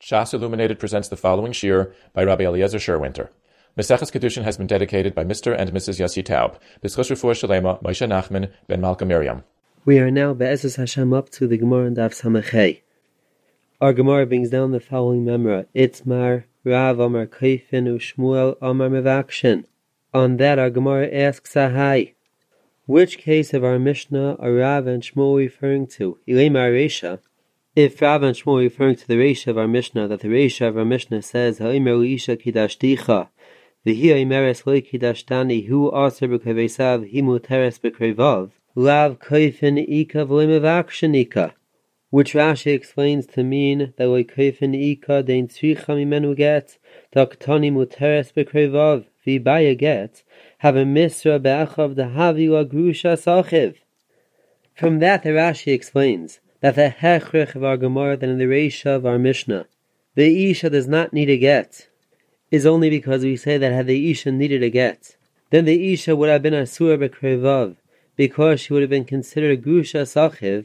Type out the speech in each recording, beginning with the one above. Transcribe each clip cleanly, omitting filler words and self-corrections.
Shas Illuminated presents the following shir by Rabbi Eliezer Sherwinter. Maseches Kedushin has been dedicated by Mr. and Mrs. Yossi Taub. B'schus Refuah Shalema, Moshe Nachman, Ben Malka Miriam. We are now Be'ezus Hashem up to the Gemara and Daf Samachay. Our Gemara brings down the following memra: Itmar, Rav Amar Kaifin, Ushmuel Amar Mevakshin. On that, our Gemara asks Ahai, which case of our Mishnah are Rav and Shmuel referring to? Ilema Reisha. If Rav and Shmuel referring to the Reisha of our Mishnah, that the Reisha of our Mishnah says, Ha'imar Isha Kidashticha, V'hi Ha'imeret Loi Kidashtani, Hu Aser B'Krevesav, Himu Teres B'Krevav, Lav Kaifin Ika V'Lemevakshin Ika, which Rashi explains to mean that Loi Kaifin Ika Dein Tzricha Mimenu Get, Daktani Muteres B'Krevav, V'Ibaya Get, have a Misra Be'achav Dahavi La Grusha Sachiv. From that, the Rashi explains that the hechrech of our Gemara than in the Reisha of our Mishnah, the Isha does not need a get, is only because we say that had the Isha needed a get, then the Isha would have been Asur B'Krevav, because she would have been considered a Grusha Sachiv.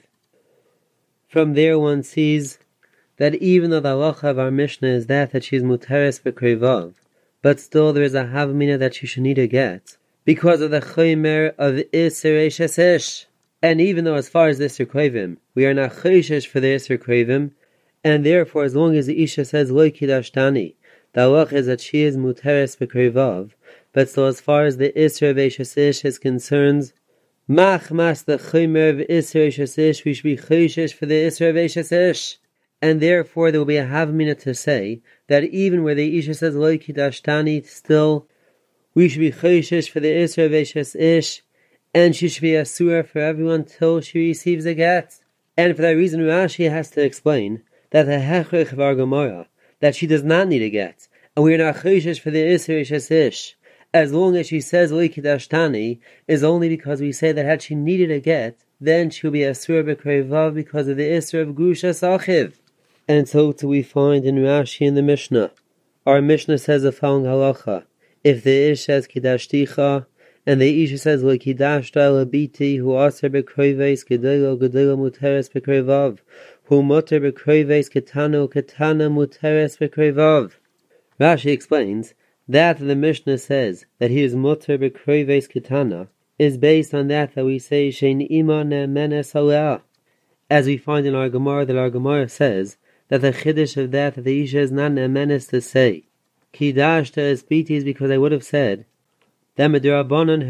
From there one sees that even though the halacha of our Mishnah is that she is Muteres B'Krevav, but still there is a havmina that she should need a get, because of the Chaymer of Iser Eishes Ish. And even though as far as the Isser Krevim, we are not Chayshish for the Isser Krevim, and therefore as long as the Isha says Loi Kidashtani, the halach is that she is Muteres B'Krevav, but still as far as the Isser of Eishes Ish is concerned, Machmas the Chaymer of Isser Eishes Ish, we should be Chayshish for the Isser of Eishes Ish. And therefore there will be a havmina to say that even where the Isha says Loi Kidashtani, still we should be Chayshish for the Isser of Eishes Ish, and she should be asura for everyone till she receives a get. And for that reason Rashi has to explain that the hechrech of our Gemara, that she does not need a get, and we are not chayshish for the Isser Eishes Ish, as long as she says Loi Kidashtani, is only because we say that had she needed a get, then she will be asura b'krevav because of the Isser of Grusha Sachiv. And so too we find in Rashi in the Mishnah. Our Mishnah says the following halacha: if the Ish says Kidashticha, and the Isha says, Lo Kidashta Labiti, Hu Aser B'Kreves, Gedelo Muteres B'Krevav, Hu Muter B'Kreves, Ketano Muteres B'Krevav. Rashi explains that the Mishnah says that he is Muter B'Kreves Ketana is based on that we say, Shein Ima Ne'menes Alea. As we find in our Gemara, that our Gemara says that the Chiddush of that the Isha is not Ne'menes to say. Kidashta is Biti is because I would have said, and therefore the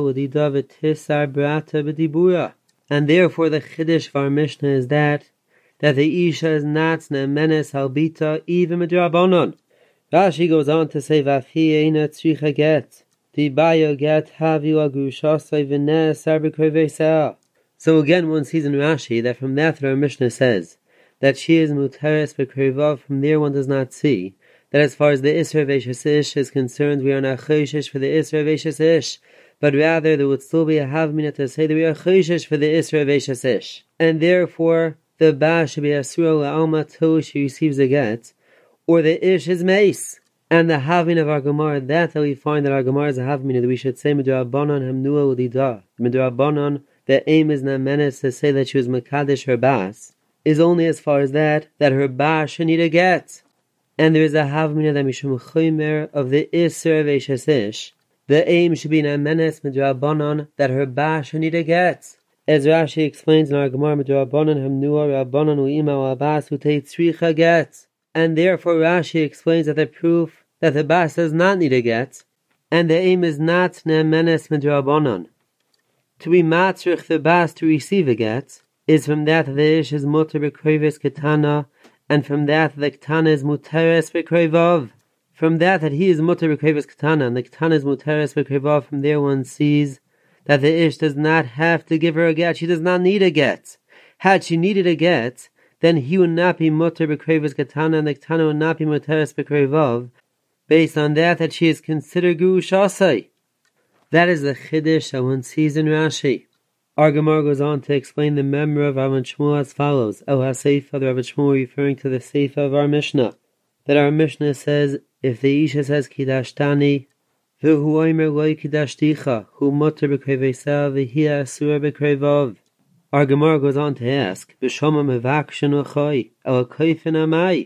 chiddush of our Mishnah is that the Isha is not ne'menes halbita even midrabanan. Rashi goes on to say v'afi eina tzricha get v'ibaya get havi la grushasai v'ne'asar b'krevesah. So again one sees in Rashi that from that our Mishnah says that she is muteres b'krevav. From there one does not see that as far as the Isser of Eishes Ish is concerned, we are not chayshish for the Isser of Eishes Ish, but rather there would still be a havmina to say that we are chayshish for the Isser of Eishes Ish. And therefore, the Ba should be asura la'alma till she receives a get, or the Ish is mace. And the havmina of our Gemara, that we find that our Gemara is a havmina that we should say Midrabanan hamnua l'dida. Midrabanan, the aim is not menace to say that she was Makadesh her Bas, is only as far as that her Ba should need a get. And there is a havmina that mishum chaymer of the Isser of Eishes Ish. The aim should be ne'menes midrabanan that her Ba should need a get. As Rashi explains in our Gemara, midrabanan hamnua rabbanan u'ima wa'abas utei tzricha get. And therefore Rashi explains that the proof that the Bas does not need a get, and the aim is not ne'menes midrabanan to be matzrich the Bas to receive a get, is from that the Ish is muter b'kreves ketana, and from that the Ketana is Muteres B'Krevav. From that he is Muter B'Kreves Ketana, and the Ketana is Muteres B'Krevav. From there one sees that the Ish does not have to give her a get. She does not need a get. Had she needed a get, then he would not be Muter B'Kreves Ketana, and the Ketana would not be Muteres B'Krevav, based on that she is considered Gurushasai. That is the Chiddush that one sees in Rashi. Our Gemara goes on to explain the memra of Rav Shmuel as follows: El HaSeifa, the Rav Shmuel referring to the Seifa of our Mishnah, that our Mishnah says, if the Isha says Kidashtani, V'hu oimer Loi Kidashticha, Hu Muter B'Krevesav, V'hi Asura B'Krevav. Our Gemara goes on to ask, B'shoma Mevakshin Uchai, El Kaifin Amai,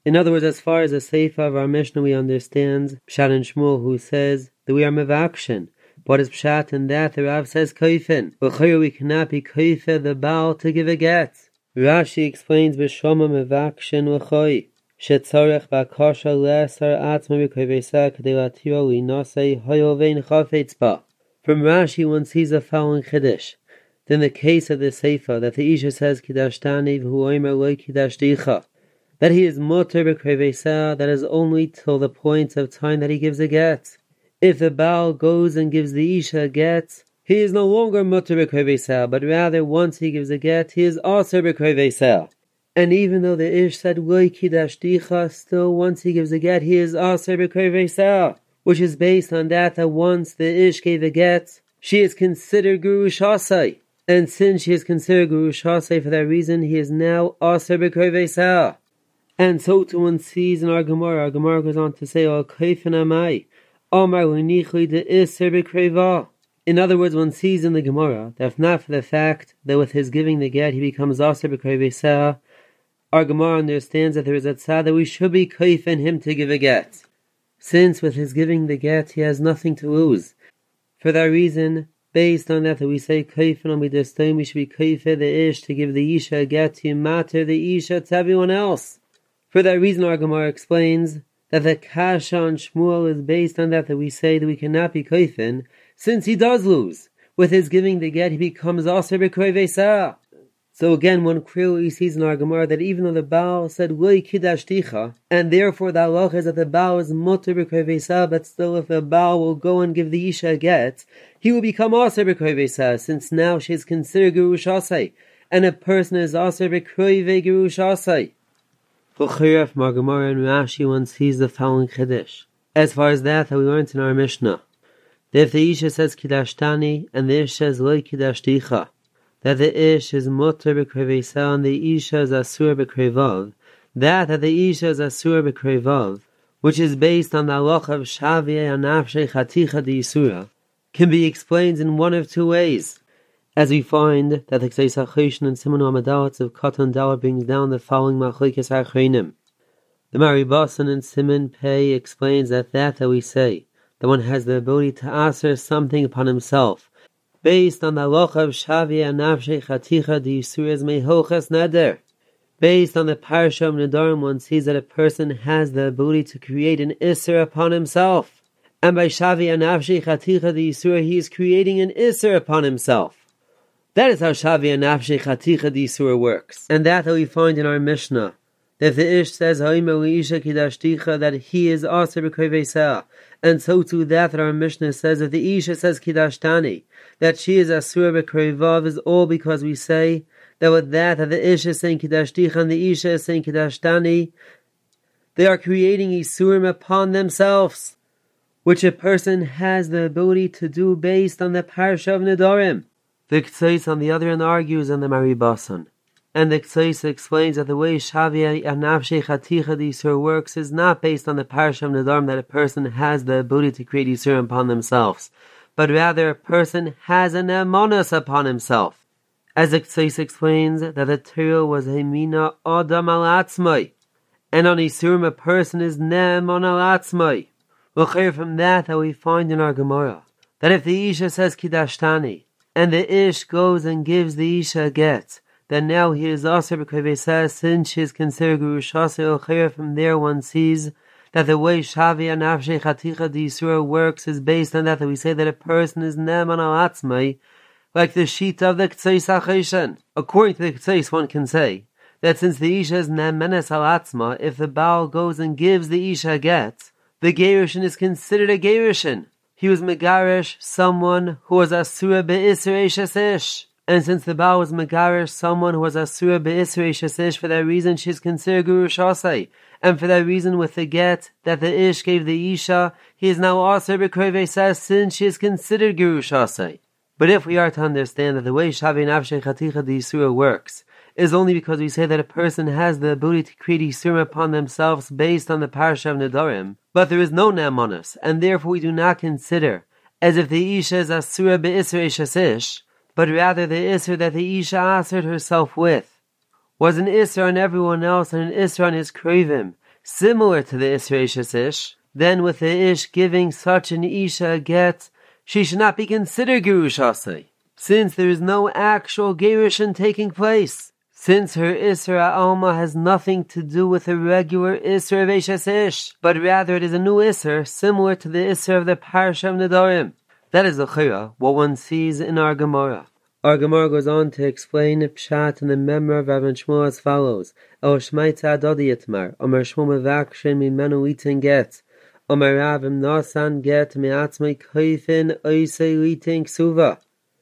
In other words, as far as the Seifa of our Mishnah we understand Pshat and Shmuel, who says that we are mevakshin. What is Pshat in that? The Rav says koifen. V'chayr we cannot be koife the Baal to give a get. Rashi explains b'shoma mevakshin v'choy. Shetzorech v'akosha le'asar atzma v'koivesa k'dei latiro li'nosei hoyo vein chafetz ba. From Rashi one sees the following chiddush. In the case of the Seifa, that the Isha says Kidashtani v'hu omer lo kidashticha, that he is mutter b'krevesa, that is only till the point of time that he gives a get. If the Baal goes and gives the Isha a get, he is no longer mutter b'krevesa, but rather once he gives a get, he is also b'krevesa. And even though the Ish said lo kidashticha, still once he gives a get, he is also b'krevesa, which is based on that once the Ish gave a get, she is considered Gerushasai. And since she is considered Gerushasai, for that reason, he is now Aser B'Krevesa. And so too one sees in our Gemara goes on to say, Al Kaifen Amai, Amar L'nichli de Iser B'Kreva. In other words, one sees in the Gemara that if not for the fact that with his giving the get, he becomes Aser B'Krevesa, our Gemara understands that there is a tzad that we should be Kaifen him to give a get. Since with his giving the get, he has nothing to lose. For that reason, based on that we say kaifen on midastim, we should be kaife the ish to give the isha a get to matter the isha to everyone else. For that reason, our Gemara explains that the kasha on Shmuel is based on that we say that we cannot be kaifen, since he does lose. With his giving the get, he becomes aser b'krevesa. So again, one clearly sees in our Gemara that even though the Baal said Loi Kidashticha, and therefore the halach is that the Baal is mutter b'krevesa, but still if the Baal will go and give the Isha a get, he will become aser b'krevesa, since now she is considered Gerushasai, and a person is aser b'kreve Gerushasai. V'chayr from our Gemara and Rashi one sees the following chiddush. As far as that we learned in our Mishnah, that if the Isha says Kidashtani, and the Ish says Loi Kidashticha, that the Ish is mutter b'krevesa and the Isha is asur b'krevav, that the Isha is asur b'krevav, which is based on the halach of Shaviyeh Anafshei Chaticha D'Yisura, can be explained in one of two ways. As we find that the Ksei Sachoshin and Simon Amadalats of Katan Dalar brings down the following Machlokes Achreinim. The Maribasan and Simon Pei explains that we say, that one has the ability to answer something upon himself, based on the halacha of Shaviyeh Nafshei Chaticha D'Yisuras Mehochas Neder. Based on the Parsha of Nedarim, one sees that a person has the ability to create an Isser upon himself. And by Shaviyeh Nafshei Chaticha D'Yisura, he is creating an Isser upon himself. That is how Shaviyeh Nafshei Chaticha D'Yisura works. And that we find in our Mishnah. That the Ish says, Ha'im Isha Kidashticha, that he is Aser B'Krevesa. And so too that our Mishnah says, that the Isha says Kidashtani, that she is Asur B'Krevav, is all because we say that with that the Isha is saying Kidashticha and the Isha is saying Kidashtani, they are creating Isurim upon themselves, which a person has the ability to do based on the Parsha of Nedarim. The Ktseis on the other hand argues on the Maribasan. And the Ktseis explains that the way Shaviyeh Nafshei Chaticha D'Yisur works is not based on the Parsha of Nedarim that a person has the ability to create Yisurim upon themselves, but rather a person has an emonus upon himself. As the Ktseis explains that the Torah was Hemina Adam al Atzmai, and on Yisurim a person is Ne'emon al Atzmai. We'll hear from that we find in our Gemara, that if the Isha says Kidashtani, and the Ish goes and gives the Isha a get, then now he is Aser B'Krevesa, since she is considered Gerushasai. From there one sees that the way Shaviyeh Nafshei Chaticha D'Yisura works is based on that we say that a person is Ne'eman al Atzmai, like the sheet of the Ktseis HaChoshen. According to the Ktseis, one can say that since the Isha is Ne'emenes al Atzma, if the Baal goes and gives the Isha a get, the Gerushin is considered a Gerushin. He was Megarish, someone who was Asura Be'isrei Shesish. And since the Baal was Megarish, someone who was Asura Be'isrei Shesish, for that reason she is considered Gerushasai. And for that reason with the get that the Ish gave the Isha, he is now Aser B'Krevesa, since she is considered Gerushasai. But if we are to understand that the way Shaviyeh Nafshei Chaticha D'Yisura works is only because we say that a person has the ability to create Yisurim upon themselves based on the Parsha of Nedarim, but there is no Ne'emonus, and therefore we do not consider as if the Isha is Asura Be'isrei Shesish, but rather the Isser that the Isha answered herself with was an Isser on everyone else and an Isser on his Krevim, similar to the Isra Ish, then with the Ish giving such an Isha a get, she should not be considered Gerush Asay, since there is no actual Gerushin taking place, since her Isra Alma has nothing to do with a regular Isra of Eshes Ish, but rather it is a new Isra similar to the Isra of the Parsha of Nedarim. That is the Chira, what one sees in our Gemara. Our Gemara goes on to explain Pshat in the Memra of Rabban Shmuel as follows: El Shmaita Adodi Yitmar, Omer Shmuel Mevakshin Mimenu Eating Get, Omer Ravim Nasan Get Me'atzmei Kaifin Oisei Liting Ksuva.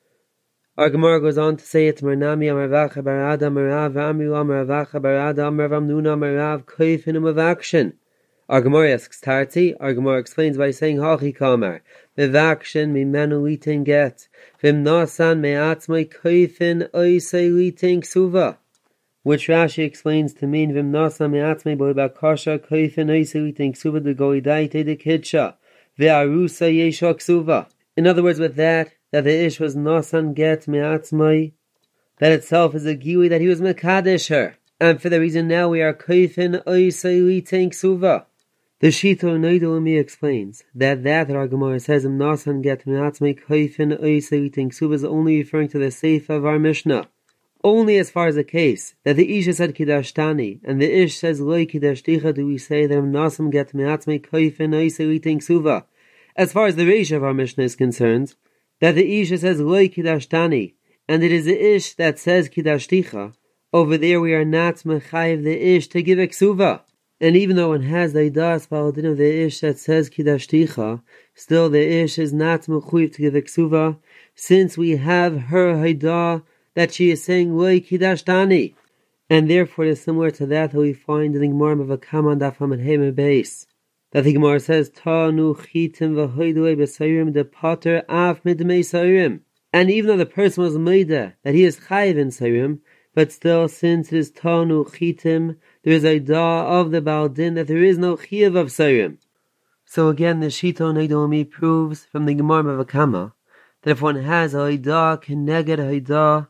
Our Gemara goes on to say Yitmar Nami Omer Vacha Barada Omer Rav Amru Omer Vacha Barada Omer Rav Nuna Omer Rav Kaifin Mevakshin. Our Gemara asks Tarti. Our Gemara explains by saying Hachi Kamar Mevakshin Mimenu Eating Get Vim Nasan Me'atzmei Kaifin Oisei Liting Ksuva, which Rashi explains to mean Vim Nasan Me'atzmei Boiba Kasha Kaifin Oisei Liting Ksuva de Goidaite de Kidsha Ve'arusa Yesha Ksuva. In other words, with that the Ish was Nasan Get Me'atzmei, that itself is a giui that he was Mekadesh her, and for the reason now we are Kaifin Oisei Liting Ksuva. The Shito Neidolami explains that our Gemara says Im Nasan Get Me'atzmei Kaifin Oisei Liting Ksuva is only referring to the Seifa of our Mishnah. Only as far as the case that the Isha said Kidashtani and the Ish says Loi Kidashticha do we say that Im Nasan Get Me'atzmei Kaifin Oisei Liting Ksuva. As far as the Reisha of our Mishnah is concerned, that the Isha says Loi Kidashtani and it is the Ish that says Kidashticha, over there we are not Mechayiv the Ish to give a Ksuva. And even though one has the Idas Paladin of the Ish that says Kidashticha, still the Ish is not Mechuyev to give a Ksuva, since we have her Haidah that she is saying Loi Kidashtani. And therefore it is similar to that we find in the Gemara of a Kaman Daf Hamad Hema base, that the Gemara says Ta'anu Chitim v'hoidoi b'sayrim de pater af midmei sayrim. And even though the person was Meida that he is Chayiv in sayrim, but still, since it is Ta'anu Chitim, there is a da of the Baal Din that there is no Chiyav of sayrim. So again, the Shito Neidomi proves from the Gemara of a Kama that if one has a da keneged Haidah,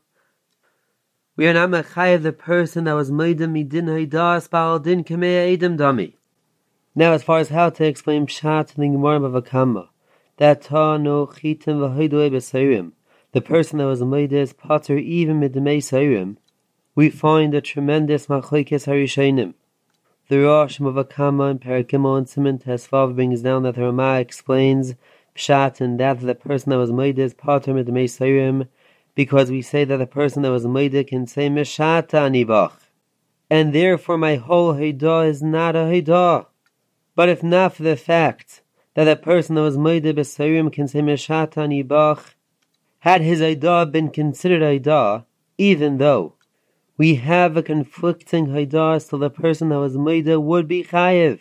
we are not Mechayiv the person that was Meida midin Haidah Baal Din Kamei Edom Dami. Now, as far as how to explain Pshat in the Gemara of a Kama, that Ta'anu Chitim v'hoidoi b'sayrim, the person that was Meida is Pater even midmei sayrim, we find a tremendous machlokes harishonim. The Rosh of a Kama in Perek Gimel and Siman Tesvav brings down that the Ramah explains Pshat and that the person that was Meida is Pater midmei sayrim, because we say that the person that was Meida can say Meshata anibach, and therefore my whole Haidah is not a Haidah. But if not for the fact that the person that was Meida b'sayrim can say Meshata anibach, had his Haidah been considered Haidah, even though we have a conflicting Haidah, still the person that was Meida would be Chayiv.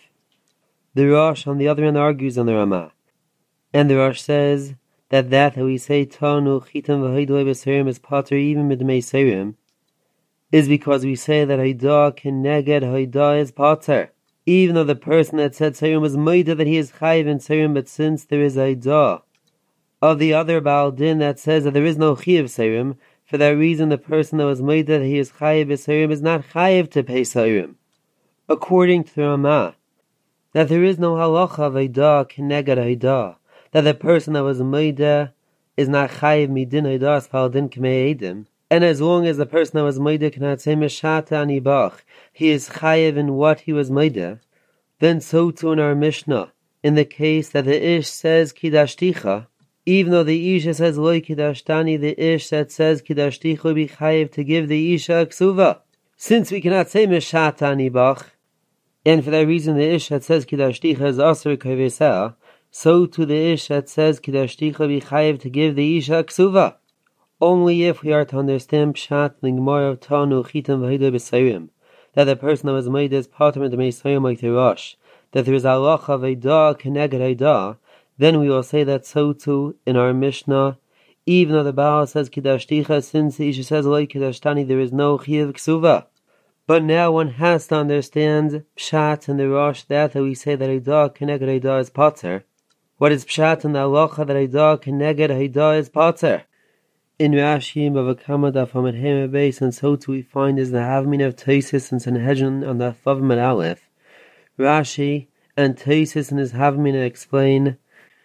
The Rosh, on the other hand, argues on the Ramah. And the Rosh says that we say Ta'anu Chitim v'hoidoi b'sayrim is Pater even midmei sayrim, is because we say that Haidah keneged Haidah is Pater. Even though the person that said sayrim was Meida that he is Chayiv in sayrim, but since there is Haidah of the other Baal Din that says that there is no Chiyav sayrim, for that reason the person that was Meida that he is Chayiv sayrim is not Chayiv to pay sayrim. According to the Ramah, that there is no halacha of Haidah keneged Haidah, that the person that was Meida is not Chayiv midin Haidah Baal Din Kamei Edom, and as long as the person that was Meida cannot say Meshata anibach, he is Chayiv in what he was Meida, then so too in our Mishnah, in the case that the Ish says Kidashticha, even though the Isha says Loi Kidashtani, the Ish that says Kidashticha will be Chayiv to give the Isha a Ksuva. Since we cannot say Meshata anibach, and for that reason the Ish that says Kidashticha is Asr Kavesah, so too the Ish that says Kidashticha will be Chayiv to give the Isha a Ksuva. Only if we are to understand Pshat in the Gemara of Ta'anu Chitim v'hoidoi b'sayrim, that the person that was Meida is Pater midmei sayrim like the Rosh, that there is halacha of Haidah keneged Haidah, then we will say that so too in our Mishnah, even though the Baal says Kidashticha, since the Isha says Loi Kidashtani, there is no Chiyav Ksuva. But now one has to understand Pshat in the Rosh that we say that Haidah keneged Haidah is Pater. What is Pshat in the halacha that Haidah keneged Haidah is Pater? In Rashi, Bava Kama Daf Hamad Hema base, and so too we find is the Havmin of Taisis and Sanhedrin on the Thavim Aleph. Rashi and Taisus in his Havamina explain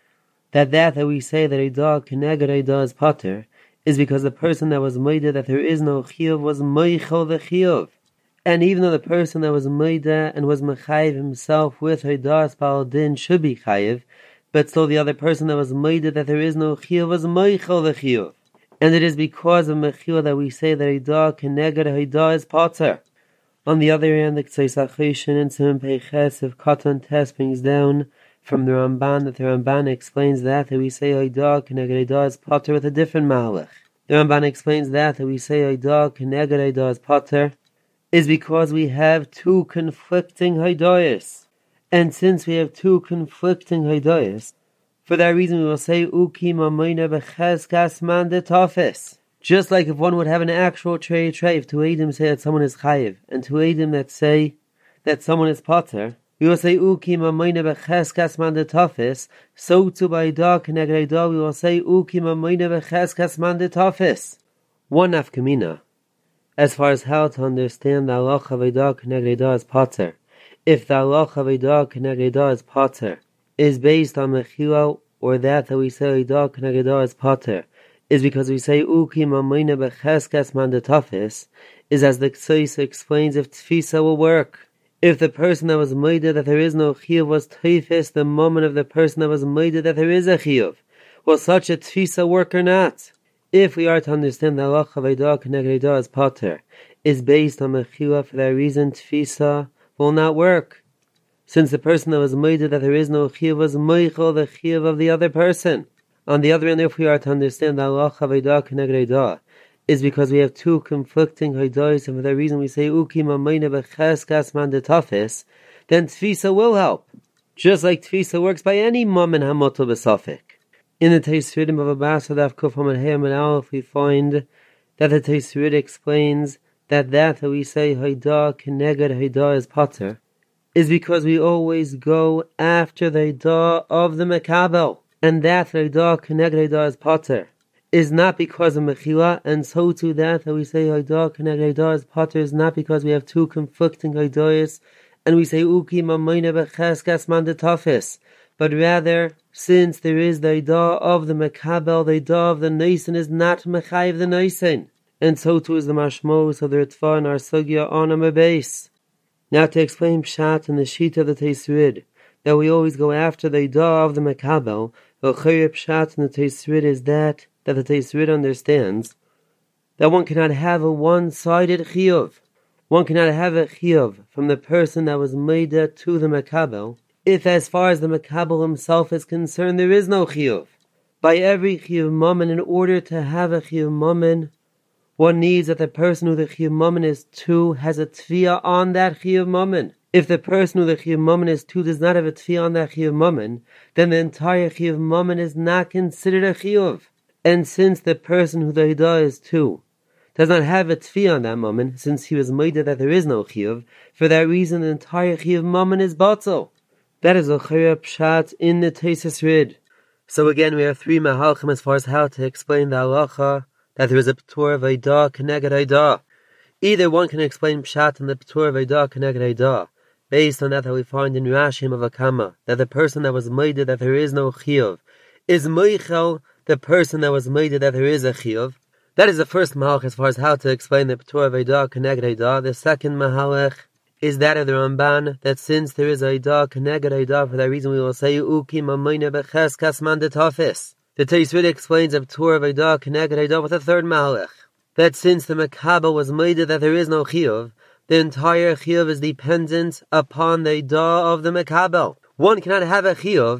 that we say that Eidah Keneged Eidah is Pater is because the person that was Moida that there is no Chiyuv was Moichel the Chiyuv. And even though the person that was Moida and was Mechayiv himself with Eidah Spal Din should be Chayiv, but still the other person that was Moida that there is no Chiyuv was Moichel the Chiyuv. And it is because of Mechila that we say that Eidah Keneged Eidah is Pater. On the other hand, the Ktseis Achoshen in Simon Peiches of Katan Tes brings down from the Ramban that the Ramban explains that we say Eidah Keneged Eidah is Pater with a different Mahalach. The Ramban explains that we say Eidah Keneged Eidah is Pater is because we have two conflicting Haidayas. And since we have two conflicting Haidayas, for that reason we will say Uki Mamayna Becheskas Man de Tafis. Just like if one would have an actual treif, to Eidim say that someone is Chayiv, and to Eidim that say that someone is Pater, we will say Uki Mamayna Becheskas Man de Tafis, so too by Eidah Keneged Eidah we will say Uki Mamayna Becheskas Man de Tafis. One nafkamina, as far as how to understand the halacha of Eidah Keneged Eidah as Pater. If the halacha of Eidah Keneged Eidah as Pater is based on Mechila, or that we say Eidah Keneged Eidah as Pater, is because we say Uki Mamayna Becheskas Man de Tafis, is as the Ktseis explains if Tfisa will work. If the person that was Moida that there is no Chiyuv was Tfis the moment of the person that was Moida that there is a Chiyuv, will such a Tfisa work or not? If we are to understand the halacha of Eidah Keneged Eidah as Pater is based on Mechila, for that reason Tfisa will not work. Since the person that was Moida that there is no Chiyuv was Moichel the Chiyuv of the other person. On the other hand, if we are to understand the halacha of Eidah Keneged Eidah is because we have two conflicting Haidayos, and for that reason we say Uki Mamayna Becheskas Man de Tafis, then Tfisa will help. Just like Tfisa works by any Mammon Hamotel B'Safik. In the Teisridim of Abbas Adaf Kuf Hamad Hey Amad Aleph we find that the Teisrid explains that we say Eidah Keneged Eidah is Pater is because we always go after the Eidah of the Mekabel. And that Eidah Keneged Eidah is Pater is not because of Mechila, and so too that we say Eidah Keneged Eidah is Pater is not because we have two conflicting Haidayos, and we say Uki Mamayna Becheskas Man de Tafis, but rather, since there is the Eidah of the Mekabel, the Eidah of the Neisen is not Mechayiv the Neisen, and so too is the Mashmos of the Ritva and our Sugya on a base. Now to explain Pshat and the sheet of the Teisrid, that we always go after the Eidah of the Mekabel, the Chayr Pshat in the Teisrid is that the Teisrid understands that one cannot have a one-sided Chiyuv. One cannot have a Chiyuv from the person that was Meida to the Mekabel, if as far as the Mekabel himself is concerned there is no Chiyuv. By every Chiyuv Mammon, in order to have a Chiyuv Mammon, one needs that the person who the Chiyuv Mammon is to has a Tfiyah on that Chiyuv Mammon. If the person who the Chiyuv Mammon is to does not have a Tfiyah on that Chiyuv Mammon, then the entire Chiyuv Mammon is not considered a Chiyuv. And since the person who the Eidah is to does not have a Tfiyah on that Mammon, since he was Moida that there is no Chiyuv, for that reason the entire Chiyuv Mammon is Batzel. That is a Chayra Pshat in the Teisus Rid. So again, we have three Mahalchim as far as how to explain the halacha that there is a P'tur of Eidah Keneged Eidah. Either one can explain Pshat in the P'tur of Eidah Keneged Eidah, based on that we find in Rashim of Akama, that the person that was Moida that there is no Chiyuv is Moichel the person that was Moida that there is a Chiyuv. That is the first Mahalch as far as how to explain the P'tur of Eidah Keneged Eidah. The second Mahalch is that of the Ramban, that since there is Eidah Keneged Eidah, for that reason we will say Uki Mamayna Becheskas Man de Tafis. The Teisrid explains a P'tur of Eidah Keneged Eidah with a third Mahalch, that since the Mekabel was Moida that there is no Chiyuv, the entire Chiyuv is dependent upon the Eidah of the Mekabel. One cannot have a Chiyuv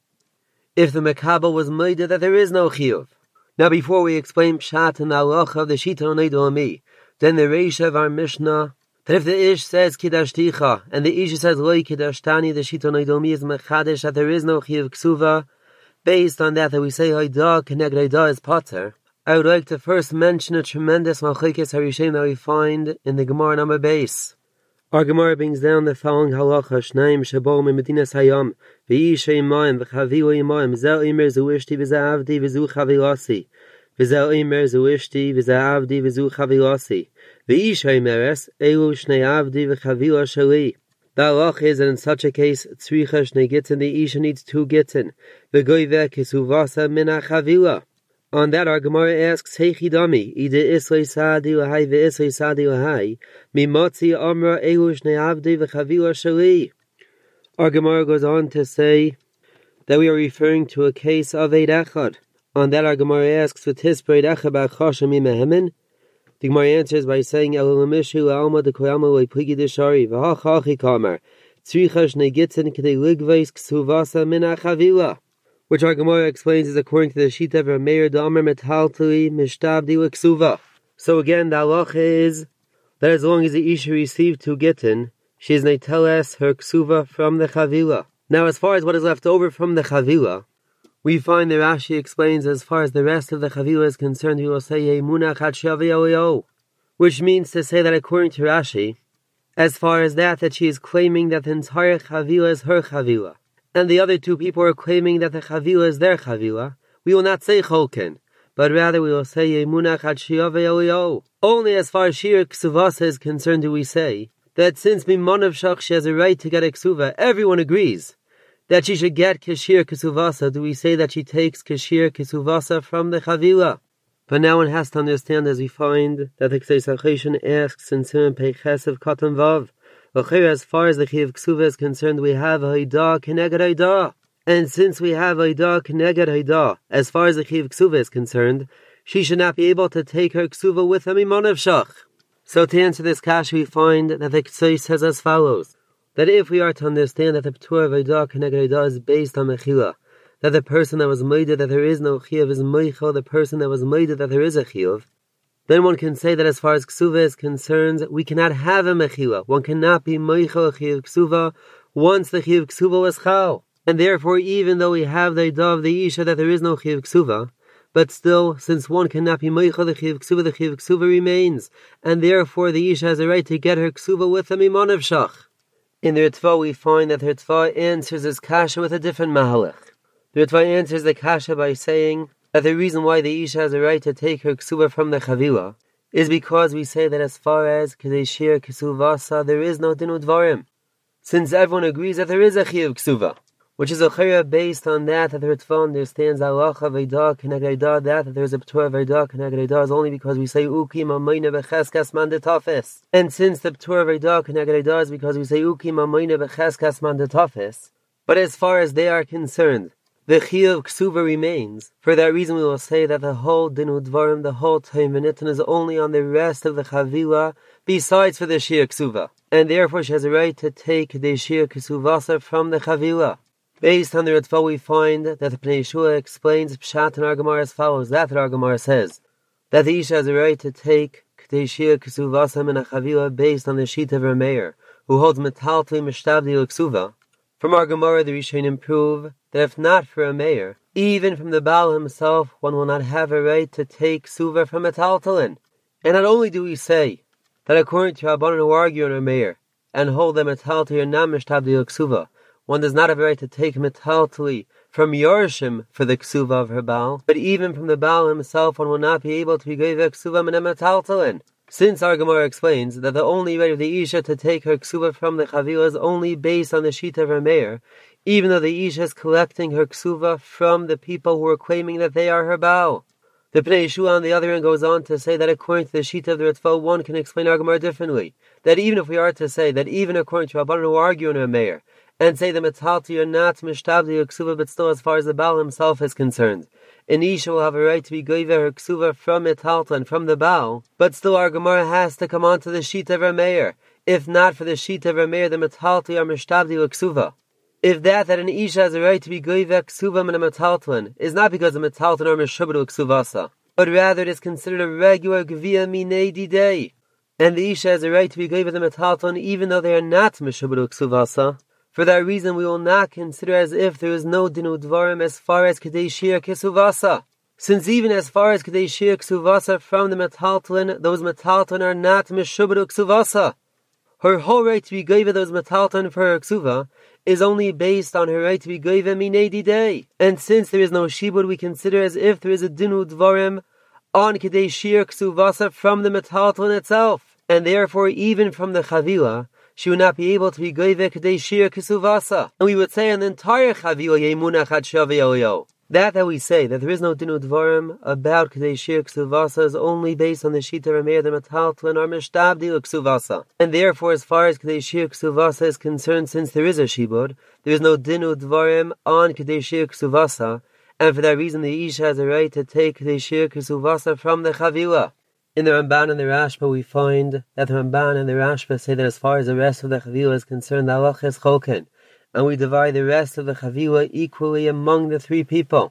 if the Mekabel was Moida that there is no Chiyuv. Now before we explain Pshat and the halacha of the Shita on Eidah, then the Reisha of our Mishnah, that if the Ish says Kidashticha, and the Ish says Loi Kidashtani, the Shita on Eidah is Mechadish, that there is no Chiyuv Ksuva. Based on that we say Eidah Keneged Eidah is Pater, I would like to first mention a tremendous Malchikes Harishem that we find in the Gemara number base. Our Gemara brings down the following halacha: Shnaim Shabol Medinas Hayam, V'Yishay Imayim, V'Chavilu Imayim, Zel Imer Zuishti, V'Za Avdi, V'Zu Chavilasi, V'Zel Imer Zuishti, V'Za Avdi, V'Zu Chavilasi, V'Yishay Meres, Elu Shnei Avdi, V'Chavila Shali. The halach is that in such a case, tzricha shnei gittin, the isha needs 2 gittin. V'goyve kesuvasa min hachavila. On that, our Gemara asks, Heichi dami, ide islay sadi lahai ve'islay sadi lahai, mimotzi amra elu shnei avdi v'chavila shali. Our Gemara goes on to say that we are referring to a case of Eid Echad. On that, our Gemara asks, V'tisper Eid Echad ba'chasha mimehemen. The Gemara answers by saying, Elulamishu la'alma dekoyama lo'pligi deshari, v'hachachi kamar, tzricha shnei gittin k'dei ligveis ksuvasa min hachavila. Which our Gemara explains is according to the Shita of Meir Damer Metaltui Mishtabdi L'Ksuva. So again, the halacha is that as long as the Isha received 2 gittin, she is neiteles her ksuva from the chavila. Now, as far as what is left over from the chavila, we find that Rashi explains as far as the rest of the chavila is concerned, we will say Yemunach Hadshavi Elio, which means to say that according to Rashi, as far as that she is claiming that the entire chavila is her chavila, and the other 2 people are claiming that the chavila is their chavila, we will not say cholken, but rather we will say Yemunach Hadshavi Elio. Only as far as Shir Ksuvasa is concerned do we say that since Mimonav Shach she has a right to get a ksuva, everyone agrees that she should get Kashir Kesuvasa. Do we say that she takes Kashir Kesuvasa from the Chavila? But now one has to understand, as we find that the Ksei Sacheshin asks in Simon Peiches of Katan Vav, as far as the Chiv Ksuva is concerned, we have Haidah Keneged Haidah. And since we have Haidah Keneged Haidah, as far as the Chiv Ksuva is concerned, she should not be able to take her Ksuva with a Mimonav Shach. So to answer this kash, we find that the Ksei says as follows, that if we are to understand that the P'tur of Haidah Keneged Haidah is based on Mechila, that the person that was moided that there is no Chiyuv is Meichel, the person that was moided that there is a Chiyuv, then one can say that as far as Ksuva is concerned, we cannot have a Mechila. One cannot be Meichel Chiyuv Ksuva once the Chiyuv Ksuva was Chal. And therefore, even though we have the Haidah of the Isha that there is no Chiyuv Ksuva, but still, since one cannot be Meichel the Chiyuv Ksuva remains, and therefore the Isha has a right to get her Ksuva with a Mimonav Shach. In the Ritva, we find that the Ritva answers this kasha with a different mahalach. The Ritva answers the kasha by saying that the reason why the Isha has a right to take her ksuva from the chavila is because we say that as far as Kedei Shir Kesuvasa, there is no Dinu Dvarim. Since everyone agrees that there is a Chiyuv Ksuva, which is a chayra based on that the Ritva understands halacha v'Haidah Keneged Haidah, that there is a P'tur of Haidah Keneged Haidah is only because we say Ukim Amayne B'Cheskas Man Detafes. And since the P'tur of Haidah Keneged Haidah is because we say Ukim Amayne B'Cheskas Man Detafes, but as far as they are concerned, the Chiyuv Ksuva remains. For that reason we will say that the whole Dinu Dvarim, the whole Time V'Nitan is only on the rest of the Chavila, besides for the Shir Ksuva. And therefore she has a right to take the Shir Kesuvasa from the Chavila. Based on the Ritva, we find that the Pnei Yeshua explains Pshat in our Gemara as follows. That our Gemara says that the Isha has a right to take Kedei Shir Kesuvasa min hachavila based on the Shita of Meir, who holds Metaltli Mishtabdi L'Ksuva. From our Gemara, the Rishonim prove that if not for a Meir, even from the Baal himself, one will not have a right to take Ksuva from Metaltalin. And not only do we say that according to Rabbanan who argue on a Meir and hold that Metaltli are not Mishtabdi L'Ksuva, one does not have a right to take metaltli from Yorshim for the ksuva of her Baal, but even from the Baal himself, one will not be able to be gave a ksuva min metaltalin. Since our Gemara explains that the only right of the Isha to take her ksuva from the Chavila is only based on the Shita of her Meir, even though the Isha is collecting her ksuva from the people who are claiming that they are her Baal. The Pnei Yeshua on the other hand goes on to say that according to the Shita of the Ritva, one can explain our Gemara differently. That even if we are to say that even according to Rabbanan who argue on her Meir, and say the metalti are not mishtabdi or ksuva, but still as far as the Baal himself is concerned, an Isha will have a right to be goyve her ksuva from metalta and from the Baal, but still our Gemara has to come on to the Shita of her Meir. If not for the Shita of her Meir, the metalti are mishtabdi or ksuva. If that an Isha has a right to be goyve ksuva min a metaltalin is not because the metaltalin are mishabdu ksuvasa, but rather it is considered a regular gvia minei didei, and the Isha has a right to be goyve the metaltalin even though they are not mishabdu ksuvasa. For that reason, we will not consider as if there is no Dinu Dvarim as far as Kedei Shir Kesuvasa. Since even as far as Kedei Shir Kesuvasa from the Metaltalin, those Metaltalin are not Meshubadu Ksuvasa. Her whole right to be Geiva those Metaltalin for her Ksuva is only based on her right to be Geiva Minei Didei. And since there is no Shibud, we consider as if there is a Dinu Dvarim on Kedei Shir Kesuvasa from the Metaltalin itself. And therefore, even from the Chavila, she would not be able to be goyve kadei shir kesuvasa. And we would say an entire chavila yemunach ad shavi elio. That we say, that there is no dinu dvarim about kadei shir kesuvasa is only based on the shita Rameir the Metaltlin or Mishtabdi kesuvasa. And therefore, as far as kadei shir kesuvasa is concerned, since there is a shibud, there is no dinu dvarim on kadei shir kesuvasa, and for that reason the Isha has a right to take kadei shir kesuvasa from the chavila. In the Ramban and the Rashba, we find that the Ramban and the Rashba say that as far as the rest of the chavila is concerned, the halacha is choken, and we divide the rest of the chavila equally among the three people.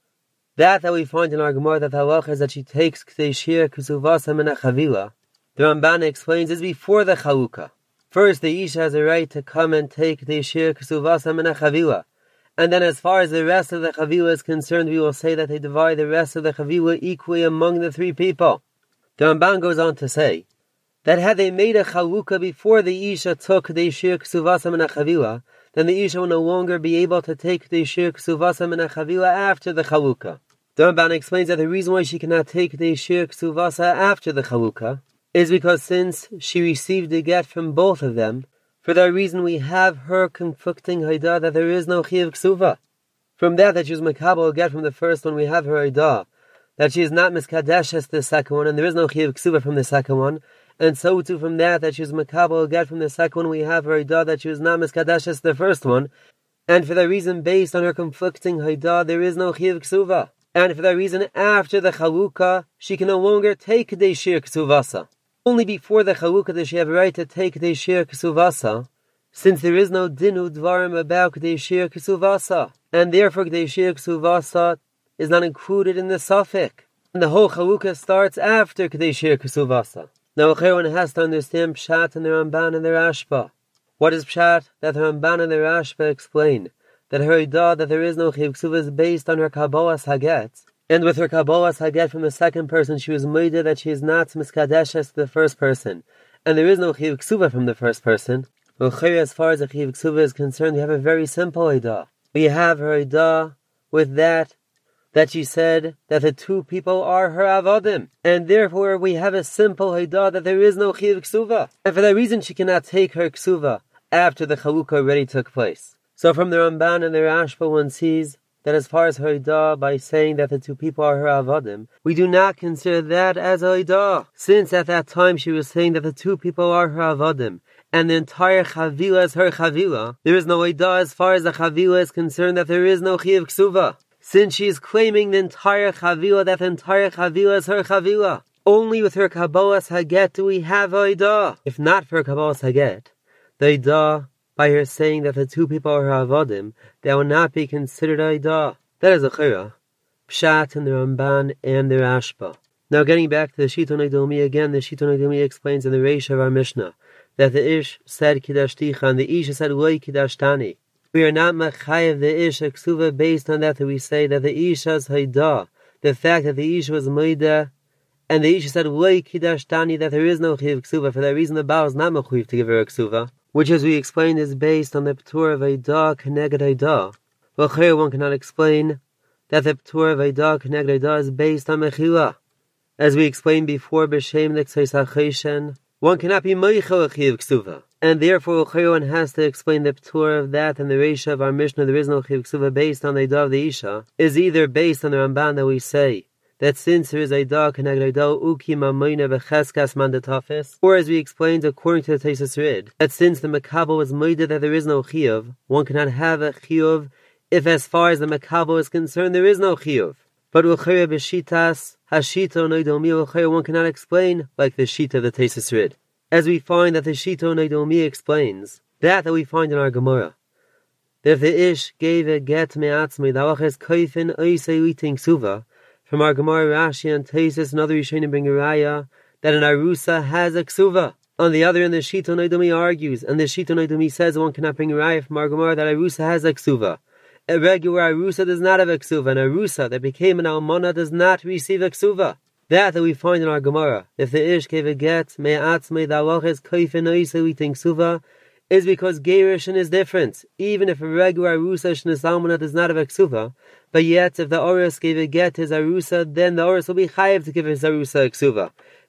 That we find in our Gemara, that the halacha is that she takes kadei shir kesuvasa min chavila. The Ramban explains is before the chalukah. First, the Isha has a right to come and take kadei shir kesuvasa min chavila, and then as far as the rest of the chavila is concerned, we will say that they divide the rest of the chavila equally among the three people. The Ramban goes on to say that had they made a chalukah before the Isha took kadei shir kesuvasa min chavila, then the Isha will no longer be able to take kadei shir kesuvasa min chavila after the chalukah. The Ramban explains that the reason why she cannot take kadei shir kesuvasa after the chalukah is because since she received the get from both of them, for that reason we have her conflicting haidah that there is no chiyuv ksuva. From that she was makabel a get from the first one, we have her haidah that she is not miskadeshes the second one, and there is no chiyuv ksuva from the second one. And so too from that she was makabel a get from the second one, we have her haidah that she was not miskadeshes the first one. And for that reason, based on her conflicting haidah, there is no chiyuv ksuva. And for that reason, after the chalukah, she can no longer take kadei shir kesuvasa. Only before the chalukah does she have a right to take kadei shir kesuvasa, since there is no dinu dvarim about kadei shir kesuvasa, and therefore kadei shir kesuvasa is not included in the suffix. And the whole chalukah starts after kadei shir kesuvasa. Now, one has to understand Pshat and the Ramban and the Rashba. What is Pshat? That the Ramban and the Rashba explain that her idah that there is no chiyuv ksuva is based on her kabbalas haget, and with her kabbalas haget from the second person, she was moida that she is not miskadeshes to the first person, and there is no chiyuv ksuva from the first person. Well, as far as the chiyuv ksuva is concerned, we have a very simple idah. We have her idah with that she said that the two people are her avodim, and therefore we have a simple idah that there is no chiyuv ksuva, and for that reason she cannot take her ksuva after the chalukah already took place. So from the Ramban and the Rashba, one sees that as far as her idah, by saying that the two people are her avodim, we do not consider that as a idah, since at that time she was saying that the two people are her avodim, and the entire chavila is her chavila. There is no idah as far as the chavila is concerned that there is no chiyuv ksuva, since she is claiming the entire chavila, that the entire chavila is her chavila. Only with her kabbalas haget do we have a idah. If not for her kabbalas haget, the idah, by her saying that the two people are her avodim, that will not be considered a idah. That is a chira, Pshat in the Ramban and the Rashba. Now getting back to the Shita Nagdomi again, the Shita Nagdomi explains in the Reish of our Mishnah that the Ish said Kidashticha and the Isha said Loi Kidashtani. We are not machayev the Isha ksuva based on that we say that the Isha's haidah, the fact that the Isha was moida, and the Isha said Loi Kidashtani, that there is no chiyuv ksuva. For that reason the Baal is not mechuyev to give her a ksuva, which, as we explained, is based on the P'tur of Eidah Keneged Eidah. Well, here one cannot explain that the P'tur of Eidah Keneged Eidah is based on Mechila. As we explained before, B'Shem L'Kseis HaCheshen, one cannot be Meichel Chiyuv Ksuva. And therefore, one has to explain the P'tur of that, and the Reisha of our Mishnah, there is no Chiyuv Ksuva based on the Eidah of the Isha, is either based on the Ramban that we say, that since there is Eidah Keneged Eidah Uki Mamoina V'Cheskas Mandatafis, or as we explained according to the Teisus Rid, that since the Makabel was moida that there is no Chiyuv, one cannot have a Chiyuv if as far as the Makabel is concerned there is no Chiyuv. But Uchaya B'Shitas Hashito Noidomi Uchaya one cannot explain like the Shita of the Teisus Rid. As we find that the Shito Noidomi explains that we find in our Gemara, that if the Ish gave a get me'atzmi, the halacha is koifin oisei liting suva. From our Gemara, Rashi, and Teisus, and other Rishonim bring a raya that an arusa has a ksuva. On the other end, the Shita Noidumi argues, and the Shita Noidumi says one cannot bring a raya from our Gemara that arusa has a ksuva. A regular arusa does not have a ksuva. An arusa that became an almana does not receive a ksuva. That we find in our Gemara. If the Ish gave a get, me'atzme, the halacha is koifin oisei liting suva, is because Gerishin is different. Even if a regular arusa shnes almana does not have a ksuva, but yet if the Oris gave a get his arusa, then the Oris will be chayiv to give his arusa a ksuva.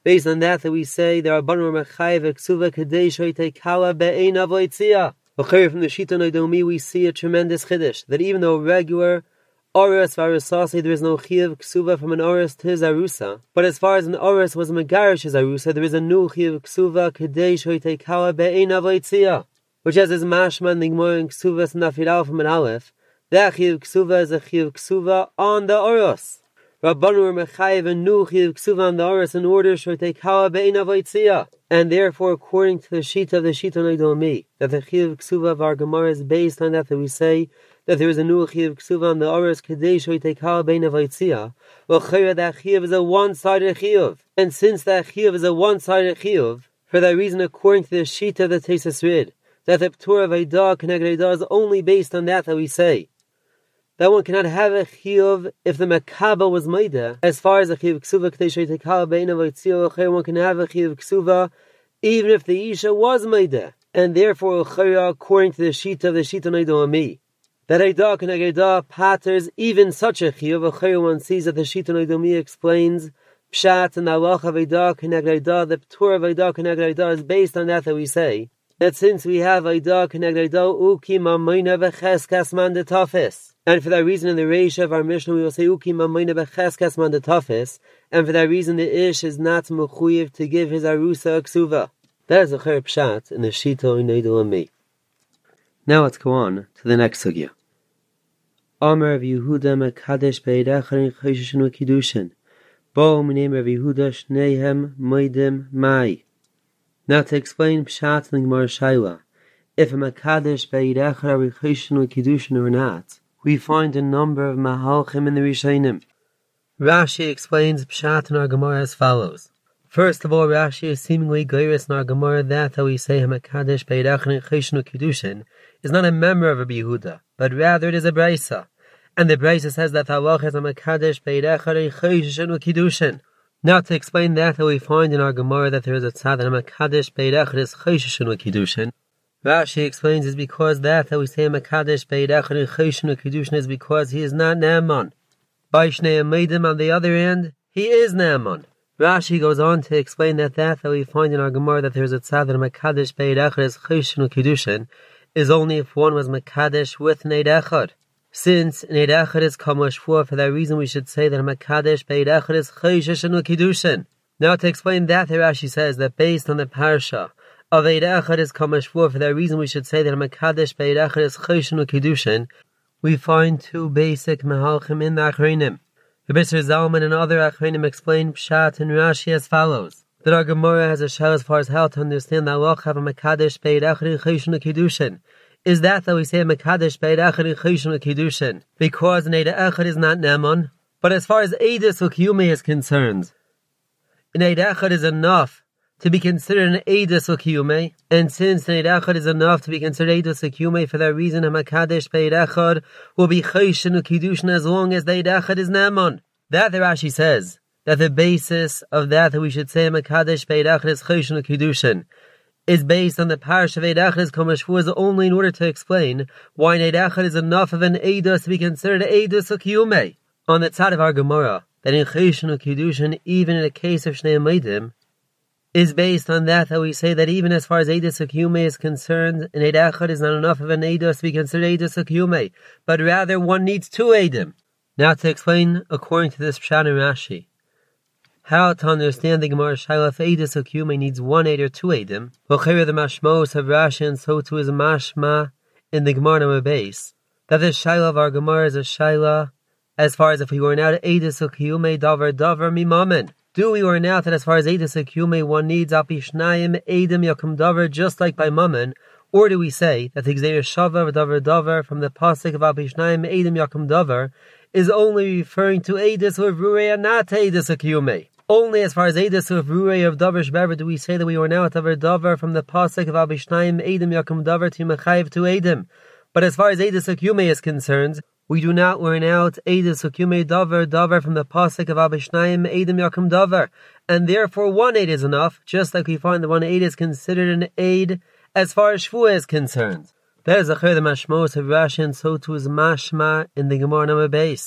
Based on that we say there are Banur Mechayev Ksuva Kadesh Kala Be'ein Avoitzia. From the Shita Noidomi we see a tremendous chiddush that even though regular Oros Varusasi there is no Chiyuv Ksuva from an Oros to his Arusa, but as far as an Oros was a Megarish his Arusa, there is a new Chiyuv Ksuva Kadesh Kala Be'ein Avoitzia, which has his mashman the Gemara in Ksuvas Nafir Alpha and Aleph. That Chiyuv Ksuva is a Chiyuv Ksuva on the Oros. Rabbanu were mechayev a new Chiyuv Ksuva on the Oros in order Shotei Kala Be'ein Avoitzia. And therefore, according to the Shita of the Shita Noidomi, that the Chiyuv Ksuva of our Gemara is based on that we say that there is a new Chiyuv Ksuva on the Oros Kadei Shotei Kala Be'ein Avoitzia. Well, that Chiyuv is a one-sided Chiyuv. And since that Chiyuv is a one-sided Chiyuv, for that reason, according to the Shita of the Tesis Rid, that the P'tur of Eidah Keneged Eidah is only based on that we say that one cannot have a chiyuv if the makaba was maida. As far as a chiyuv ksuva k'tei sheitekal bein avotzia, one can have a chiyuv ksuva even if the isha was maida. And therefore, according to the shita of the Shita Noidomi, that Eidah Keneged Eidah patters even such a chiyuv. One sees that the Shita Noidomi explains pshat and the halacha of Eidah Keneged Eidah, the p'tur of Eidah Keneged Eidah is based on that we say that since we have Eidah Keneged Eidah uki mamayna v'cheskas man detafis. And for that reason, in the Reisha of our Mishnah, we will say uki mamayna b'cheskas man detafis. And for that reason, the ish is not mechuyev to give his arusa a ksuva. That is a cher pshat in the Shita Noidomi. Now let's go on to the next sugya. Amar of Yehuda mekadesh be'edacharin chayshushin v'kiddushin. Bo minim of Yehuda shneihem moedim mai. Now to explain pshat in the Gemara Shaila, if a mekadesh be'edachar are chayshushin v'kiddushin or not, we find a number of mahalchim in the Rishonim. Rashi explains pshat in our Gemara as follows. First of all, Rashi is seemingly geiris in our Gemara that we say Hamakadesh Be'edachin Chayshnu Kiddushin is not a member of Rabbi Yehuda, but rather it is a brisa. And the brisa says that Halach is Hamakadesh Be'edachin Chayshnu Kiddushin. Now to explain that we find in our Gemara that there is a tzad that Hamakadesh Be'edachin is Chayshnu Kiddushin. Rashi explains is because that we say Makadesh Be'edachin Chayshnu Kiddushin is because he is not Naaman. By Shnei Ameidim on the other hand, he is Naaman. Rashi goes on to explain that we find in our Gemara that there is a tzad that Makadesh Be'edachin is Chayshnu Kiddushin is only if one was Makadesh with Neid Echad. Since Neid Echad is Kama Shvua, for that reason we should say that Makadesh Be'edachin is Chayshnu Kiddushin. Now to explain that, Rashi says that based on the parsha of Neid Echad is Kama Shvua, for that reason we should say that Makadesh Be'edachin is Chayshnu Kiddushin, we find two basic Mehalchim in the Achreinim. The Bisser Zalman and other Achreinim explain Pshat and Rashi as follows: that our Gemara has a shell as far as how to understand the halach of a Mekadesh Be'edachin Chayshnu Kiddushin. Is that we say Mekadesh Be'edachin Chayshnu Kiddushin because Neid Echad is not Naaman, but as far as Eidus Ukiyume is concerned, Neid Echad is enough to be considered an Eidus Ukiyume, and since Neid Echad is enough to be considered Eidus Ukiyume, for that reason a Mekadesh Be'edachin will be Chayshnu Kiddushin as long as Neid Echad is Naaman. That the Rashi says that the basis of that we should say Mekadesh Be'edachin is Chayshnu Kiddushin is based on the parish of Neid Echad is Kama Shvua is only in order to explain why Neid Echad is enough of an Eidus to be considered Eidus Ukiyume. On the tzad of our Gemara, that in Chayshnu Kiddushin, even in the case of Shnei Ameidim, is based on that we say that even as far as Eidus Ukiyume is concerned, Neid Echad is not enough of an Eidus to be considered Eidus Ukiyume, but rather one needs two Eidim. Now to explain, according to this Pshat and Rashi, how to understand the Gemara Shaila if Eidus Ukiyume needs one Eid or two Eidim, well, here the Mashmos of Rashi and so too is Mashma in the Gemara Nama base, that the Shaila of our Gemara is a Shaila as far as if we were now to Eidus Ukiyume Davar Mimamen. Do we or not that as far as Eidus Ukiyume one needs Al Pi Shnayim Eidim Yakum Davar just like by Mammon, or do we say that the Gzeir Shava Davar from the pasuk of Al Pi Shnayim Eidim Yakum Davar is only referring to Eidus or Vrurei and not Eidus Ukiyume? Only as far as Eidus or Vrurei of Davar Shbever do we say that we are now at Davar from the pasuk of Al Pi Shnayim Eidim Yakum Davar to Mechayiv to Eidim. But as far as Eidus Ukiyume is concerned, we do not learn out Eidus Ukiyume Davar from the pasuk of Al Pi Shnayim Eidim Yakum Davar, and therefore one aid is enough, just like we find that one aid is considered an aid as far as Shvua is concerned. That is the Mashmos of Rashi, and so too is Mashma in the Gemara Nama base.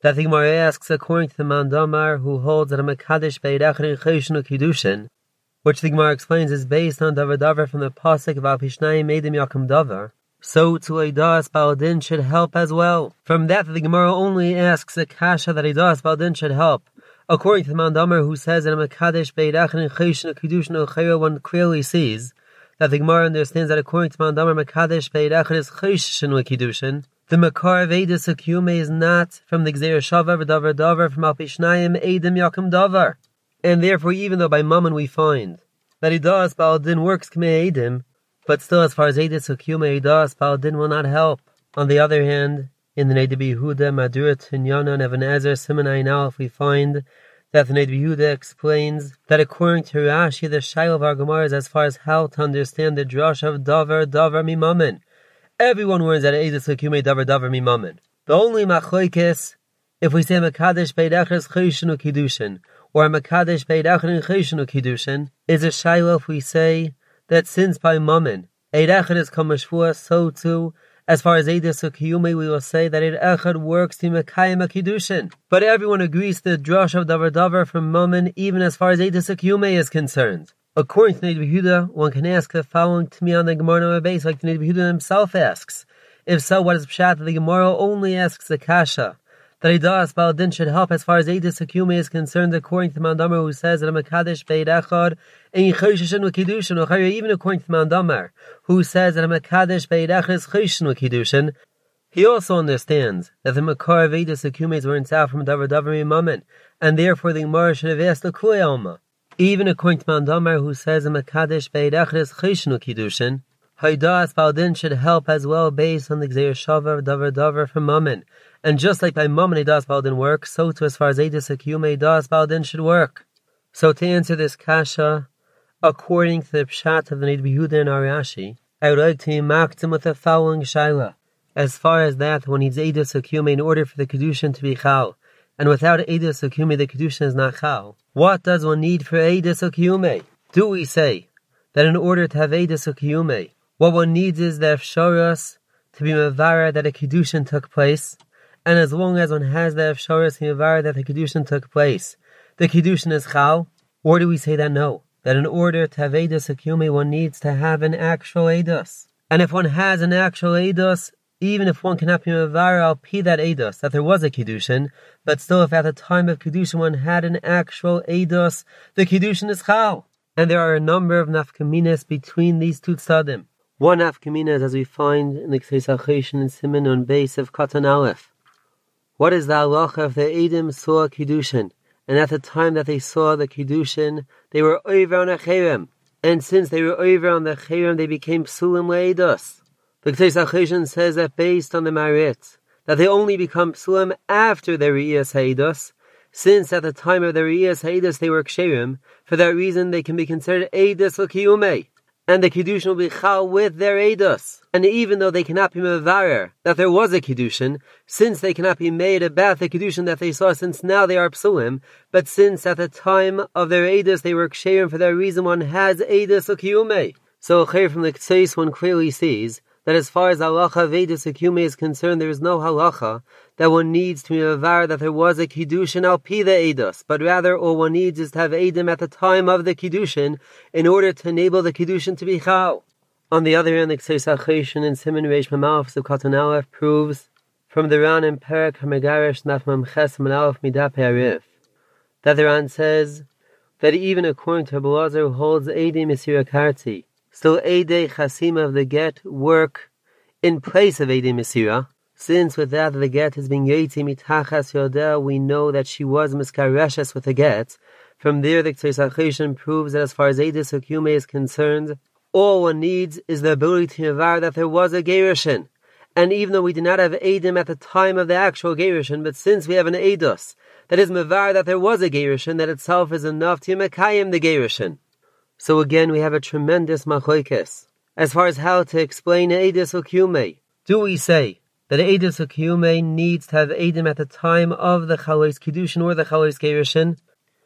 that the Gemara asks according to the Mandamar, who holds that a Mekadesh Be'ed Echad in Choshen Kiddushin, which the Gemara explains is based on Davar Davar from the pasuk of Al Pishnayim Eidim Yakum Davar, so to Eidas Baldin should help as well. From that, the Gemara only asks a kasha that Eidas Baldin should help. According to the Mandamar, who says that a Mekadesh Be'ed Echad in Choshen Kiddushin Ochayra, one clearly sees that the Gemara understands that according to Mandamar, Mekadesh Be'ed Echad is Choshen Kiddushin. The Makar of Eidas Akiyume is not from the Gzeir Shava Davar Davar from Al Pishnayim Eidim Yakum Davar. And therefore, even though by Mammon we find that Eidas Baldin works K'mei Eidim, but still as far as Eidas Akiyume, Eidas Baldin will not help. On the other hand, in the Neder Yehuda, Madura Tinyana, and Even Ezer, Siman Ayin Aleph, we find that the Neder Yehuda explains that according to Rashi, the Shail of our Gemara is as far as how to understand the drush of Davar Davar Mimamen. Everyone learns that Eidas Akiyume Davar Davar Mimamen. The only machlokes, if we say Mekadesh Be'ed Echad Choshen Kiddushin, or Mekadesh Be'ed Echad Choshen Kiddushin, is a Shaila if we say that since by Mammon, Eid Echad is Kamashvua, so too, as far as Eidas Akiyume, we will say that Eid Echad works to Mekayim Kiddushin. But everyone agrees the drush of Davar Davar from Mammon, even as far as Eidas Akiyume is concerned. According to Neder Yehuda, one can ask the following to me on the Gemara base, like the Neder Yehuda himself asks. If so, what is Pshat? The Gemara only asks the kasha that Eidas Baldin should help as far as Eidas Akiyume is concerned, according to Mandamar, who says that a Mekadesh Be'ed Echad in Choshen Kiddushin, or even according to Mandamar, who says that a Mekadesh Be'ed Echad is Choshen Kiddushin. He also understands that the Makar of Eidas Akiyume were in out from Davar Davar Mimamen, and therefore the Gemara should have asked the Kulei Alma. Even according to Mandamar, who says a Mekadesh Be'ed Echad is Choshen Kiddushin, Eidas Baldin should help as well based on the Gzeir Shava Davar Davar from Mammon. And just like by Mammon Eidas Baldin works, so too as far as Eidas Akiyume Eidas Baldin should work. So to answer this kasha, according to the Pshat of the Neder Yehuda and Rashi, I would like to be maktim with the following shaila. As far as that, one needs Eidas Akiyume in order for the Kiddushin to be chal, and without Eidas Akiyume the Kiddushin is not chal. What does one need for Eidas Akiyume? Do we say that in order to have Eidas Akiyume, what one needs is the Efsharas to be mevara that a Kiddushin took place, and as long as one has the Efsharas mevara that the Kiddushin took place, the Kiddushin is chal? Or do we say that no, that in order to have Eidas Akiyume one needs to have an actual Eidas? And if one has an actual Eidas, even if one cannot be mevara al pi that Eidas, that there was a Kiddushin, but still if at the time of Kiddushin one had an actual Eidas, the Kiddushin is chal. And there are a number of nafkaminas between these two tzadim. One nafkamina is as we find in the Ksei Sachoshen and Siman on base of Katan Aleph. What is the halacha if the Eidim saw Kiddushin, and at the time that they saw the Kiddushin, they were over on a cherem, and since they were over on the cherem, they became psulim le'edos. The Ksei Sachoshen says that based on the Marit, that they only become psulim after their Re'iyas Ha'edos, since at the time of their Re'iyas Ha'edos they were ksherim. For that reason they can be considered Eidas L'Kiyumei, and the Kiddushin will be chal with their Eidos. And even though they cannot be mevarer that there was a Kiddushin, since they cannot be made about the Kiddushin that they saw, since now they are psulim, but since at the time of their Eidos they were ksherim, for that reason one has Eidas L'Kiyumei. So from the Ktseis one clearly sees that as far as halacha of Eidas L'Kiyumei is concerned, there is no halacha that one needs to be mevarer that there was a Kiddushin al pi the Eidos, but rather all one needs is to have Eidim at the time of the Kiddushin in order to enable the Kiddushin to be chal. On the other hand, the Ksei Sachoshen and Siman Reish Mem Aleph of Katan Aleph proves from the Ran in Perek HaMegarish Naf Mem Ches Mem Aleph Midap Ha'arif that the Ran says that even according to Belazar who holds Eidei Mesira Karti, still Eidei Chasima of the get work in place of Eidei Mesira, since with that the get is being Yetzi Mitachas Yodeh, we know that she was Miskareshes with the get. From there the Ksei Sachoshen proves that as far as Eidas L'Kiyumei is concerned, all one needs is the ability to mevar that there was a gerushin. And even though we did not have Eidim at the time of the actual gerushin, but since we have an Eidos that is mevar that there was a gerushin, that itself is enough to mekayim the gerushin. So again we have a tremendous machlokes as far as how to explain Eidas L'Kiyumei. Do we say that Eidas L'Kiyumei needs to have Eidim at the time of the Chalois Kiddushin or the Chalois Gerushin?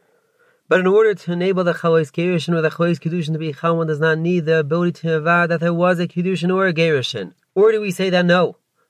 But in order to enable the Chalois Gerushin or the Chalois Kiddushin to be chal, one does not need the ability to mevar that there was a Kiddushin or a Gerushin. Or do we say that no,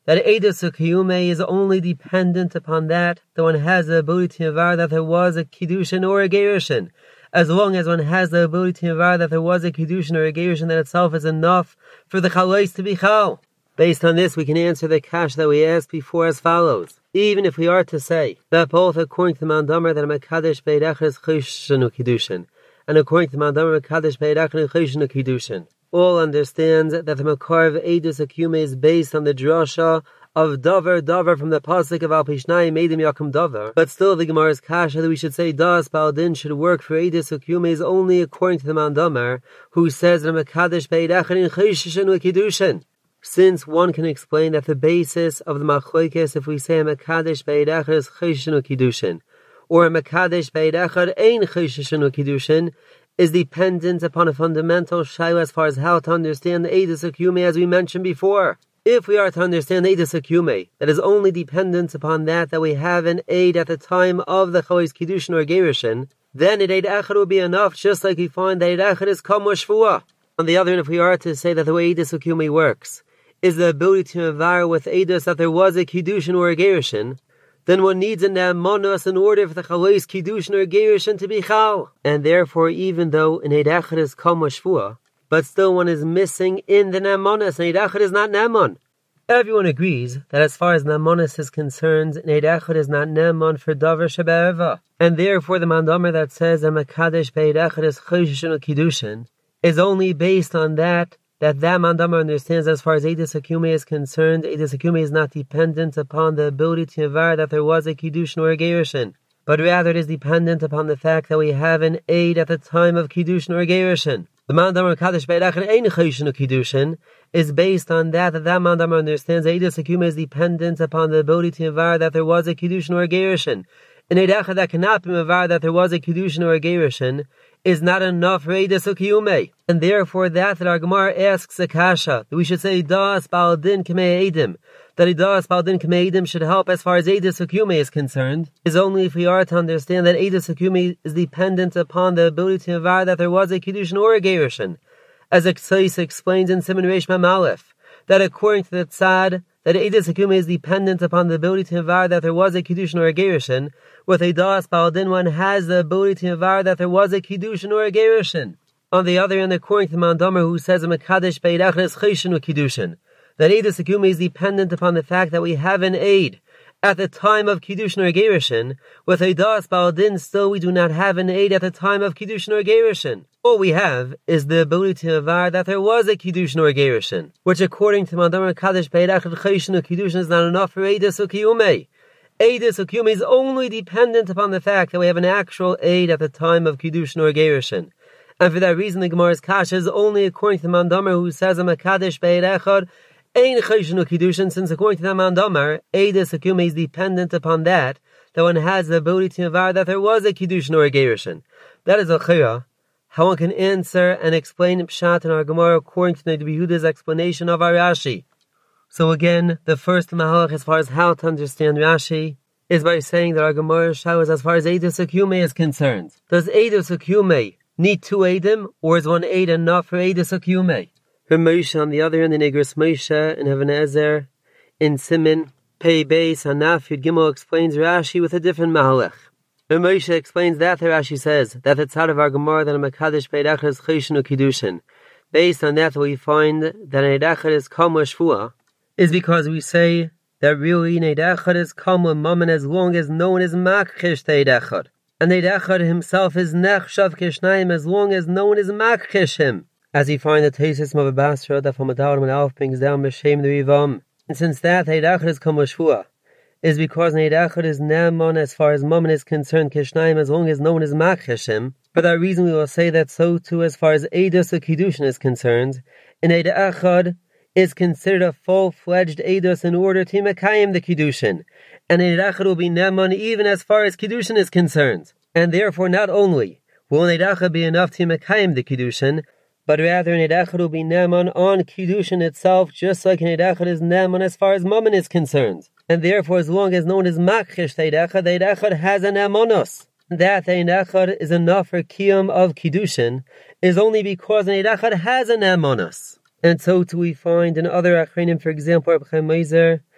that Eidus Ukiyume is only dependent upon that one has the ability to avar that there was a Kiddushin or a Gerushin. As long as one has the ability to avar that there was a Kiddushin or a Gerushin, that itself is enough for the Chalais to be Chal. Based on this, we can answer the kash that we asked before as follows. Even if we are to say that both according to the Mandamer that a Mekadesh Be'ed Echad is Choshen Kiddushin, and according to the Mandamer Mekadesh Be'ed Echad is Choshen Kiddushin, all understands that the Makar of Eidus Akiyume is based on the drasha of Davar from the pasuk of Al Pishnai Meidim Yakum Davar. But still, the Gemara's kasha that we should say Das Baldin should work for Eidus Akiyume is only according to the Mandamer, who says that Mekadesh Be'ed Echad in Choshen Kiddushin. Since one can explain that the basis of the Machlokes, if we say a Mekadesh Be'ed Echad is Choshen Kiddushin, or a Mekadesh Be'ed Echad ein Choshen Kiddushin, is dependent upon a fundamental shayla as far as how to understand the Eidus Akiyume, as we mentioned before. If we are to understand the Eidus Akiyume, that is only dependent upon that we have an aid at the time of the Chalais Kiddushin or Gerushin, then Eid Echad will be enough, just like we find that Eid Echad is Kamwa Shvuah. On the other hand, if we are to say that the way Eidus Akiyume works is the ability to avar with Eidus that there was a Kiddushin or a Gerushin, then one needs a Na'amanos in order for the Chalais Kiddushin or Gerushin to be Chal. And therefore, even though an Eid Echad is Kamwa Shvuah, but still one is missing in the Na'amanos, and Eid Echad is not Na'aman. Everyone agrees that as far as Na'amanos is concerned, an Eid Echad is not Na'aman for Davar Shebe'eva. And therefore, the Mandamer that says that Mekadesh Be'ed Echad is Choshen Kiddushin is only based on that Mandamer understands as far as Eidus Akiyume is concerned, Eidus Akiyume is not dependent upon the ability to avar that there was a Kiddushin or a Gerushin, but rather it is dependent upon the fact that we have an aid at the time of Kiddushin or a Gerushin. The Mandamer Mekadesh Be'ed Echad ein Choshen Kiddushin is based on that Mandamer understands Eidus Akiyume is dependent upon the ability to avar that there was a Kiddushin or a Gerushin. An Eid Echad that cannot be avar that there was a Kiddushin or a Gerushin is not enough for Eidus Akiyume. And therefore that our Gemara asks a kasha, that we should say Das Baldin K'mei Eidim, that a Das Baldin K'mei Eidim should help as far as Eidus Akiyume is concerned, is only if we are to understand that Eidus Akiyume is dependent upon the ability to avar that there was a Kiddushin or a Gerushin. As Ksais explains in Siman Reish Mem Aleph, that according to the Tzad, that Eidus Akiyume is dependent upon the ability to avar that there was a Kiddushin or a Gerushin. With a Das Baldin, one has the ability to avar that there was a Kiddushin or a Gerushin. On the other hand, according to the Mandamer, who says a Mekadesh Be'ed Echad is Choshen Kiddushin, that Eidus Akiyume is dependent upon the fact that we have an aid at the time of Kiddushin or Gerushin. With a Das Baldin, still we do not have an aid at the time of Kiddushin or Gerushin. All we have is the ability to avar that there was a Kiddushin or Gerushin, which according to Mandamer Mekadesh Be'ed Echad Choshen Kiddushin is not enough for Eidus Akiyume. Eidus Akiyume is only dependent upon the fact that we have an actual aid at the time of Kiddushin or Gerushin. And for that reason, the Gemara's kasha is only according to the Mandamer, who says a Mekadesh Be'ed Echad ein Choshen Kiddushin, since according to the Mandamer, Eidus Akiyume is dependent upon that one has the ability to avar that there was a Kiddushin or a Gerushin. That is a chira, how one can answer and explain Pshat in our Gemara according to the Yehuda's explanation of our Rashi. So again, the first mahalach as far as how to understand Rashi is by saying that our Gemara shows as far as Eidus Akiyume is concerned. Does Eidus Akiyume need two Eidim, or is one Eid enough for Eidus Akiyume? For Moshe, on the other hand, in Igros Moshe, in Even Ezer, in Siman, Pei Beis, Hanaf, Yud Gimel explains Rashi with a different mahalach. When Moshe explains that, the Rashi says that the tzad of our Gemara that a Mekadesh Be'ed Echad is Choshen Kiddushin. Based on that, we find that Eid Echad is Kamwa Shvuah, is because we say that really Eid Echad is Kamwa Mammon as long as no one is Makchish to Eid Echad. And Eid Echad himself is Nechshav Kishnayim as long as no one is Makchish him. As we find the Tesis Mava Basra that from Adar and Alf brings down B'Shem the Rivam. And since that Eid Echad is Kamwa Shvuah, is because Eid Echad is Na'aman as far as Mammon is concerned, Kishnayim as long as no one is Makchish him. For that reason we will say that so too as far as Eidus Kiddushin is concerned, in Eid Echad is considered a full-fledged Eidus in order to Mekayim the Kiddushin. And Eid Echad will be Na'aman even as far as Kiddushin is concerned. And therefore not only will Eid Echad be enough to Mekayim the Kiddushin, but rather Eid Echad will be Na'aman on Kiddushin itself, just like Eid Echad is Na'aman as far as Mammon is concerned. And therefore as long as no one is Makchish Eid Echad has a Na'amanos. That Eid Echad is enough for Kiyum of Kiddushin is only because Eid Echad has a Na'amanos. And so too we find in other Achreinim, for example, Reb Chaim Meiser,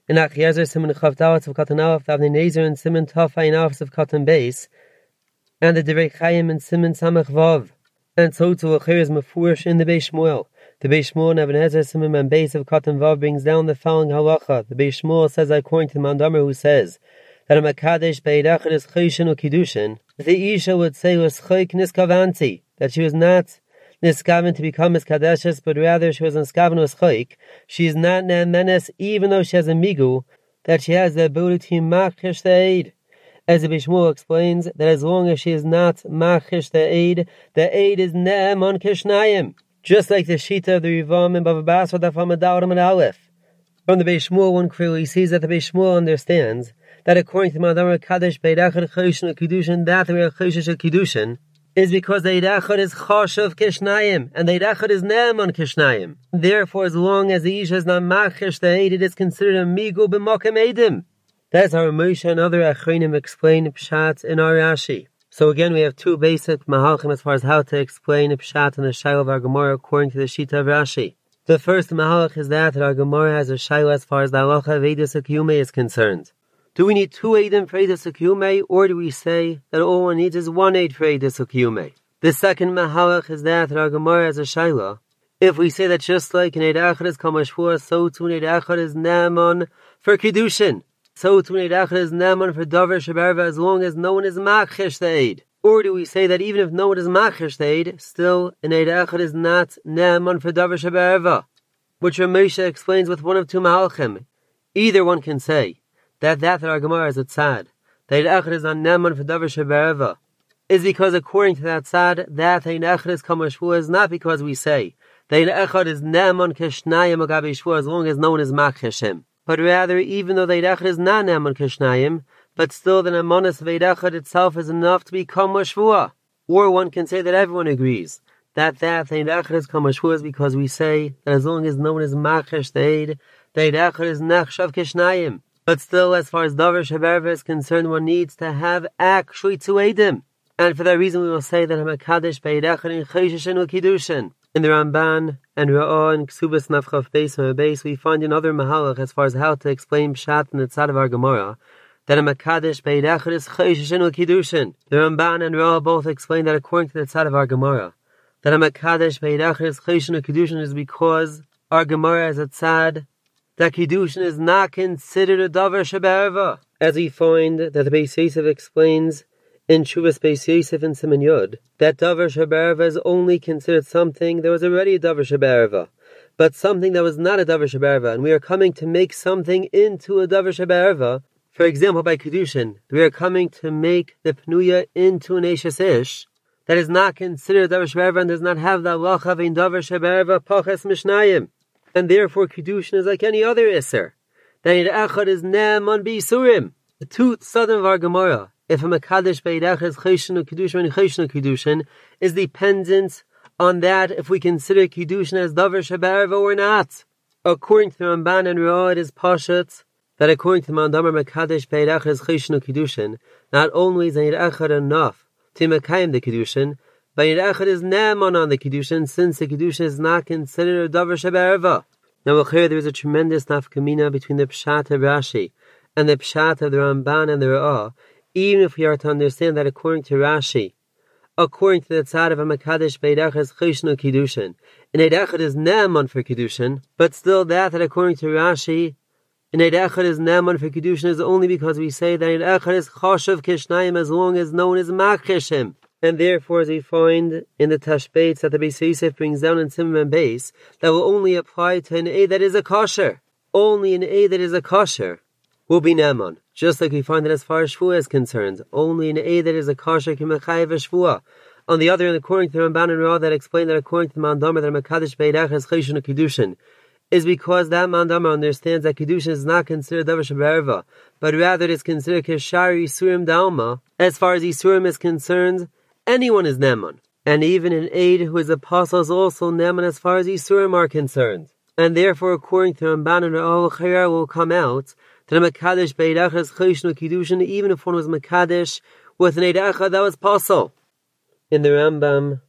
In Achiezer Siman Chavdawat of Katan Aleph, Avnei Nezer and Siman Taf Ayin Aleph of Katan Beis, and the Derek Chaim and Siman Samach Vav. And so to Achir is Mefurish in the Beis Shmuel. The Beis Shmuel and Ebenezer Siman and Beis of Katan Vav brings down the following halacha. The Beis Shmuel says, according to the Mandamer, who says that a Makadesh Beidachar is Chayshin or Kiddushin, the Isha would say was Chayk Niskavanti, that she was not Niskavan to become Miskadeshes, but rather she was Niskavan was Chayk. She is not Ne'emenes, even though she has a Migu, that she has the ability to Machish the Eid. As the Beis Shmuel explains, that as long as she is not Machish the Eid is Ne'eman Kishnayim. Just like the Shita of the Rivam and Bava Basra Dafam Adarim and Aleph. From the Beis Shmuel, one clearly sees that the Beis Shmuel understands that according to Madamar Kadesh Beidachar Chayshin Kiddushin, that the real Chayshin Kiddushin is because the Eidachar is Chashav Kishnayim, and the Eidachar is Ne'eman Kishnayim. Therefore, as long as the Isha is not Machish the Eid, it is considered a Migu b'Makom Eidim. That's how Moshe and other Achronim explain Pshat in our Rashi. So again, we have two basic mahalchim as far as how to explain Pshat and the Shaila of our Gemara according to the Shita of Rashi. The first mahalach is that our Gemara has a Shaila as far as the halacha of Eidos HaKiyumei is concerned. Do we need two Eidim for Eidos HaKiyumei, or do we say that all one needs is one Eid for Eidos HaKiyumei? The second mahalach is that our Gemara has a Shaila. If we say that just like an Eid Echad is Kama Shvua, so too an Eid Echad is Ne'eman for Kiddushin. So too an Eid Echad is Ne'eman for Davar Sheberva, as long as no one is Machish the Eid. Or do we say that even if no one is Machish the Eid, still an Eid Echad is not Ne'eman for Davar Sheberva? Which Ramesha explains with one of two mahalchim. Either one can say that our Gemara is a tzad, that Eid Echad is on Ne'eman for Davar Sheberva, is because according to that tzad, that Eid Echad is Kama Shvua is not because we say that Eid Echad is Ne'eman Kishnayim Agabi Shvua as long as no one is Machish him. But rather, even though the Eid Echad is not Ne'eman Kishnayim, but still the Ne'emanis of Eid Echad itself is enough to become Shvua. Or one can say that everyone agrees that Eid Echad is Kama Shvua is because we say that as long as no one is Machish the Eid Echad is Nechshav Kishnayim. But still, as far as Davar Sheberva is concerned, one needs to have actually two Eidim. And for that reason we will say that HaMakadesh Be'eid Echad in Chayshin U'Kiddushin. In the Ramban and Ra'ah and Ksubas Nafchaf Beis and Beis, we find another mahalach as far as how to explain Pshat in the tzad of our Gemara, that a Makadesh Be'eid Echad is Chayshin U'Kiddushin. The Ramban and Ra'ah both explain that according to the tzad of our Gemara, that a Makadesh Be'eid Echad is Chayshin U'Kiddushin is because our Gemara has a tzad that Kiddushin is not considered a Davar Sheberva. As we find that the Beis Yosef explains in Shuvas Beis Yosef and Siman Yud, that Davar Sheberva is only considered something that was already a Davar Sheberva, but something that was not a Davar Sheberva, and we are coming to make something into a Davar Sheberva. For example, by Kiddushin, we are coming to make the Pnuya into an Eishes Ish that is not considered a Davar Sheberva and does not have the halacha of a Davar Sheberva Pachas Mishnayim. And therefore Kiddushin is like any other Isser. That Eid Echad is Ne'eman B'Yisurim. The two tzadim of our Gemara, if a Makadesh Be'eid Echad is Chayshin U'Kiddushin and Chayshin U'Kiddushin, is dependent on that if we consider Kiddushin as Davar Sheberva or not. According to the Ramban and Ra'ah, it is Pashat that according to the Mandamar Makadesh Be'eid Echad is Chayshin U'Kiddushin, not only is Eid Echad enough to Mekayim the Kiddushin, but Eid Echad is Ne'eman on the Kiddushin, since the Kiddushin is not considered a Davar Sheberva. Now, here there is a tremendous nafkamina between the Pshat of Rashi and the Pshat of the Ramban and the Ra'ah, even if we are to understand that according to Rashi, according to the tzad of a Makadesh Be'eid Echad is Chayshin U'Kiddushin, and Eid Echad is Ne'eman for Kiddushin, but still that according to Rashi, and Eid Echad is Ne'eman for Kiddushin is only because we say that Eid Echad is Chashav Kishnayim as long as no one is Machish him. And therefore, as we find in the Tashbeitz that the Beis Yosef brings down in Siman Beis, that will only apply to an Eid that is a kosher. Only an Eid that is a kosher will be Ne'eman. Just like we find that as far as Shvua is concerned, only an Eid that is a kosher can mechayev a Shvua. On the other hand, according to the Ramban and Ra'ah, that explain that according to the Mandamer that Makadesh Be'eid Echad is Chayshin U'Kiddushin, is because that Mandamer understands that Kiddushin is not considered Davar Sheberva, but rather it is considered Keshar Yisurim Dalma. As far as Yisurim is concerned, anyone is Ne'eman. And even an Eid who is apostle is also Ne'eman as far as Yisurim are concerned. And therefore, according to Ramban and Ra'ah, will come out that a Makadesh Be'eid Echad is Chayshin U'Kiddushin, even if one was Makadesh with an Eid Echad that was apostle. In the Rambam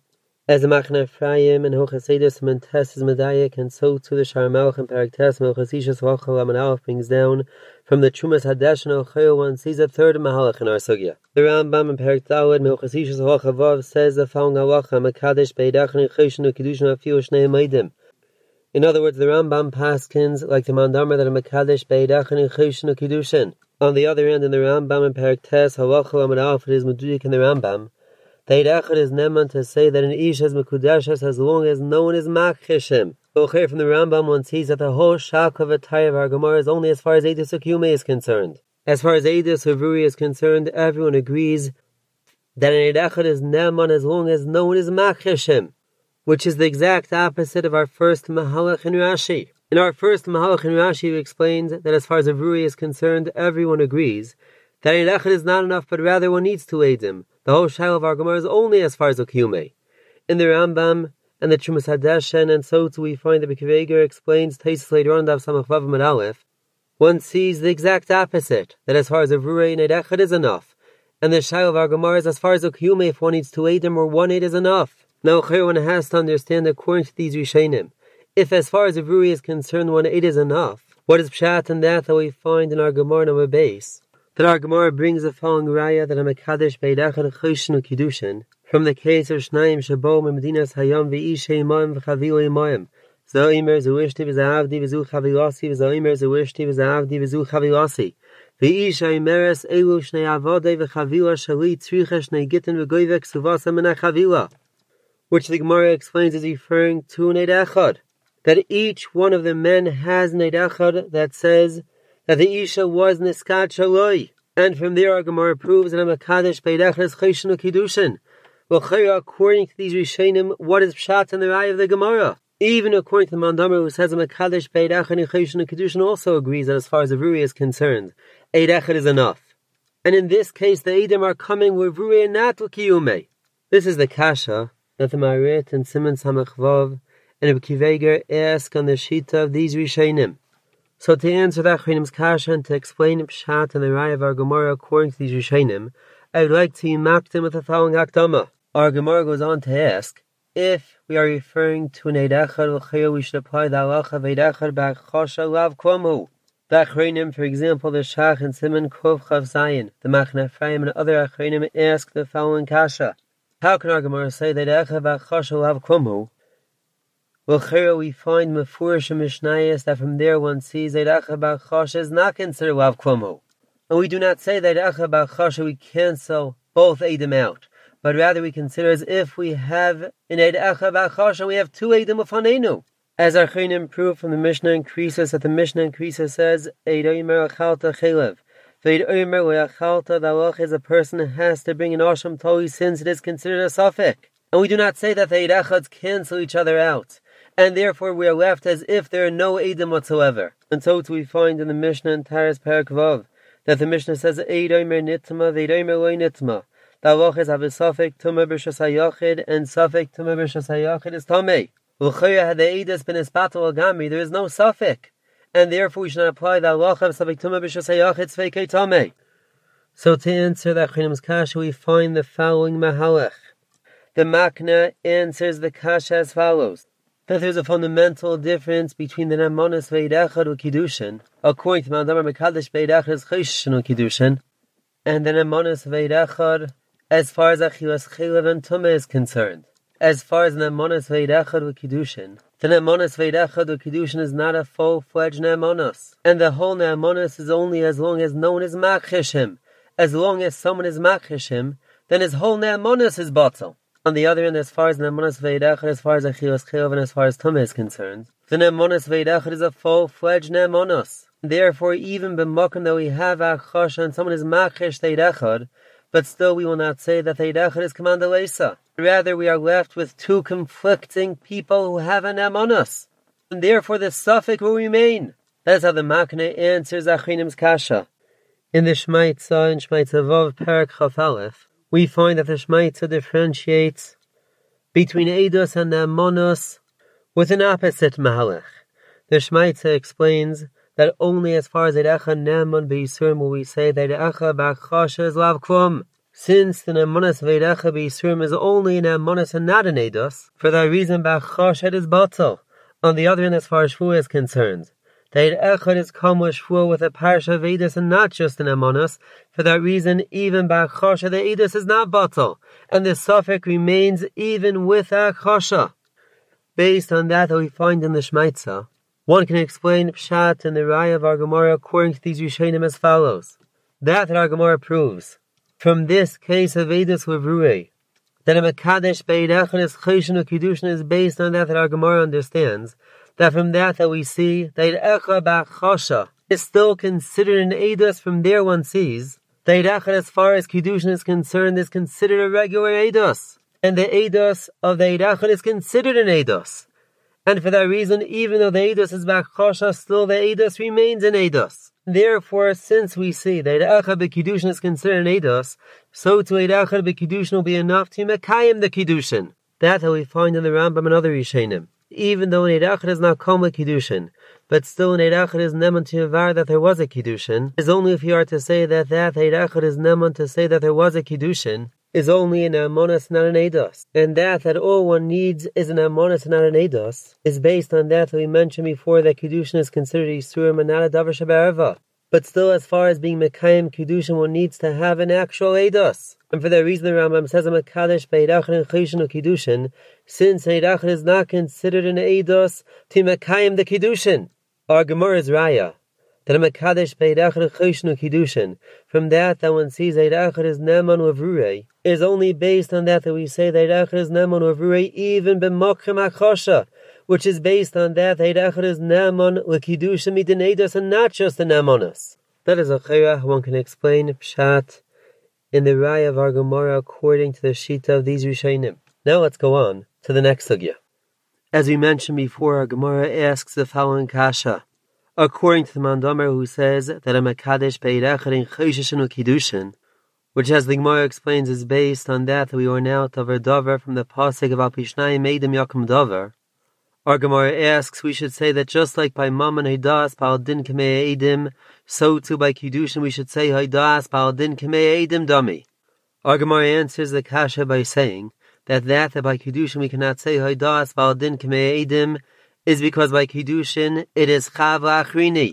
As the Machne Ephraim and Hochasedus Mentes is Medayik, and so too the Sharmelch and Paraktes Melchasishas Vachal Amanalef brings down from the Chumas Hadesh and Ochayel one sees a third Mahalach in our Sugya. The Rambam and Parak Dawud Melchasishas Vachavav says the following halacha: Mekadesh Beidachan and Choshen Kedushin Afiu Shnei Meidim. In other words, the Rambam paskins like the Mandamer that a Mekadesh Beidachan and Choshen Kedushin. On the other hand, in the Rambam and Paraktes Halachal Amanalef, it is Meduyik in the Rambam. The Eidachad is neman to say that an ish is mekudeshes as long as no one is makchishim. Okay, from the Rambam one sees that the whole shak of a tie of our Gemara is only as far as Eidus Akume is concerned. As far as Eidus Avuri is concerned, everyone agrees that an Eidachad is neman as long as no one is makchishim, which is the exact opposite of our first Mahalach in Rashi. In our first Mahalach in Rashi, we explained that as far as Avuri is concerned, everyone agrees that an Eidachad is not enough, but rather one needs two Eidim. The whole shail of our Gemara is only as far as Okiyume. In the Rambam and the Chumas Hadeshen, and so too we find that Bekiveger explains Taisus later on Dav Samach Vav Amud Aleph. One sees the exact opposite, that as far as Avurei and Eidachad is enough, and the shail of our Gemara is as far as Okiyume, if one needs two Eidim or one Eid is enough. Now one has to understand according to these Rishonim, if as far as Avurei is concerned one Eid is enough, what is Pshat in that we find in our Gemara number base? That our Gemara brings the following raya that a Mekadesh Beidachad Choshen Kedushin from the case of Shnaim Shabo Medinas Hayam Ve'ishe Imayim V'Chavilu Imayim Zo'imer Zuishti V'Zavdi V'Zu Chavilasi Zo'imer Zuishti V'Zavdi V'Zu Chavilasi Ve'ishe Imeres Elu Shnei Avodei V'Chavila Shali Tzricha Shnei Gittin V'Goyvek Suvasa Min HaChavila, which the Gemara explains is referring to an Eid Echad, that each one of the men has an Eid Echad that says that the Isha was Niskat Shaloi. And from there our Gemara proves that a Mekadesh Beidachad is Choshen Kedushin. Well, according to these Rishonim, what is Pshat in the Raya of the Gemara? Even according to the Mandamer who says a Mekadesh Beidachad and Choshen Kedushin also agrees that as far as the Avurei is concerned, Eid Echad is enough. And in this case, the Eidim are coming with Avurei and not with Kiyume. This is the Kasha that the Marit and Simon Samach Vav and Bekiveger ask on the Shita of these Rishonim. So to answer that Chayim's Kasha and to explain Pshat and the Raya of our Gemara according to these Rishonim, I would like to mark them with the following Hakdama. Our Gemara goes on to ask, if we are referring to an Eid Echad, we should apply the halacha of Eid Echad b'achosha lav komu. The Achronim, for example, the Shach and Simon Kov Chav Zayin, the Machne Ephraim and other Achronim ask the following Kasha. How can our Gemara say that Eid Echad b'achosha lav komu? Well, we find Mefurish and Mishnayos that from there one sees that Eid Echad b'achosha is not considered lav komu. And we do not say that Eid Echad b'achosha we cancel both Eidim out, but rather we consider as if we have in Eid Echad b'achosha we have two Eidim ufanenu. As our Chayim prove from the Mishnah in Krisos, that the Mishnah in Krisos says, Eid Omer Achalta Chelev. Eid Omer Achalta, the halach is a person has to bring an Asham Toli since it is considered a suffix. And we do not say that the Eid Echads cancel each other out, and therefore we are left as if there are no Eidim whatsoever. And so we find in the Mishnah in Taras Parak Vav, that the Mishnah says, Eid Omer Nitma, Eid Omer Loi Nitma. The halach is have a suffix Tumah B'Shas HaYachid, and suffix Tumah B'Shas HaYachid is Tamei. Had the Eidas been Ispatal Agami, there is no suffix, and therefore we should not apply the halacha of suffix Tumah B'Shas HaYachid Sveikei Tamei. So to answer the Chayim's Kasha, we find the following Mahalach. The Makna answers the Kasha as follows: that there is a fundamental difference between the Nemanos Ve'eid Echad u'Kiddushin, according to Mandamar Mekadesh Ve'eid Echad is Choshen u'Kiddushin, and the Nemanos Ve'eid Echad as far as Achilas Chelev and Tumah is concerned. As far as Nemanos Ve'eid Echad u'Kiddushin, the Nemanos Ve'eid Echad u'Kiddushin is not a full-fledged Nemanos, and the whole Nemanos is only as long as no one is Makhish him. As long as someone is Makhish him, then his whole Nemanos is Batal. On the other hand, as far as Nemanos Ve'eid Echad, as far as Achilas Chelev and as far as Tumah is concerned, the Nemanos Ve'eid Echad is a full-fledged Nemanos. Therefore, even b'makom that we have Achosha and someone is Makhish the Eid Echad, but still we will not say that the Eid Echad is Command Leisa. Rather, we are left with two conflicting people who have an Nemanos, and therefore the suffix will remain. That's how the Makne answers Achinim's Kasha. In the Shmaitza, in Shmaitza Vav Parak Chaf Aleph, we find that the Shmaitza differentiates between Eidos and Nemanos with an opposite Mahalach. The Shmaitza explains that only as far as Eid Echad Neman B'Yisurim will we say that Eid Echad B'Achosha is Lav Klum. Since the Nemonas Veidecha B'Yisurim is only an Nemonas and not an Eidos, for that reason B'Choshed is Batal. On the other hand, as far as Shvuah is concerned, that Echad is come with Shvuah with a Parsha of Eidos and not just an Nemonas. For that reason, even B'Choshed the Eidos is not Batal, and the suffix remains even with Achosha. Based on that we find in the Shmaitza, one can explain Pshat and the Raya of our Gemara according to these Rishonim as follows. That our Gemara proves, from this case of Eidos with Ruei, that a Mekadesh Be'ed Echad is Choshen U'Kiddushin is based on that our Gemara understands, that from that we see that Echad B'Chosha is still considered an Eidos. From there one sees that Echad as far as Kiddushin is concerned is considered a regular Eidos, and the Eidos of the Echad is considered an Eidos. And for that reason, even though the Eidos is B'Chosha, still the Eidos remains an Eidos. Therefore, since we see that Echad B'Kiddushin is considered an Eidos, so to Echad B'Kiddushin will be enough to Mekayim the Kiddushin. That we find in the Rambam and other Rishonim. Even though an Echad is not come with Kiddushin, but still an Echad is neman to avar that there was a Kiddushin, is only if you are to say that Echad is neman to say that there was a Kiddushin, is only an Amonas, not an Eidos. And that all one needs is an Amonas, not an Eidos, is based on that we mentioned before that Kiddushin is considered Yisurim and not a Davar Shebe'erva. But still, as far as being Mekayim Kiddushin, one needs to have an actual Eidos. And for that reason, the Rambam says a Mekadesh Be'ed Echad and Choshen U'Kiddushin, since Be'ed Echad is not considered an Eidos to Mekayim the Kiddushin. Our Gemara is Raya, that a Mekadesh Be'ed Echad and Choshen U'Kiddushin, from that one sees Be'ed Echad is Neman with Ruei, is only based on that we say that Echad is Neman with Ruei even b'Mokrim Achosha, which is based on that Echad is Neman with Kiddushin midin Eidos and not just the Nemonas. That is a Chayah one can explain Pshat in the Raya of our Gemara according to the Shita of these Rishonim. Now let's go on to the next sugya. As we mentioned before, our Gemara asks the following kasha. According to the Mandomer who says that a Mekadesh Be'ed Echad in Choshen U'Kiddushin, which as the Gemara explains is based on that we are now Tavar Dover from the Pasuk of Al Pishnayim Eidim Yakum Dover. Our Gemara asks we should say that just like by Mammon Haidas Ba'al Din Kamei Eidim, so too by Kiddushin we should say Haidas Ba'al Din Kamei Eidim Dami. Our Gemara answers the kasha by saying that by Kiddushin we cannot say Haidas Ba'al Din Kamei Eidim is because by Kiddushin it is Chava Achrini.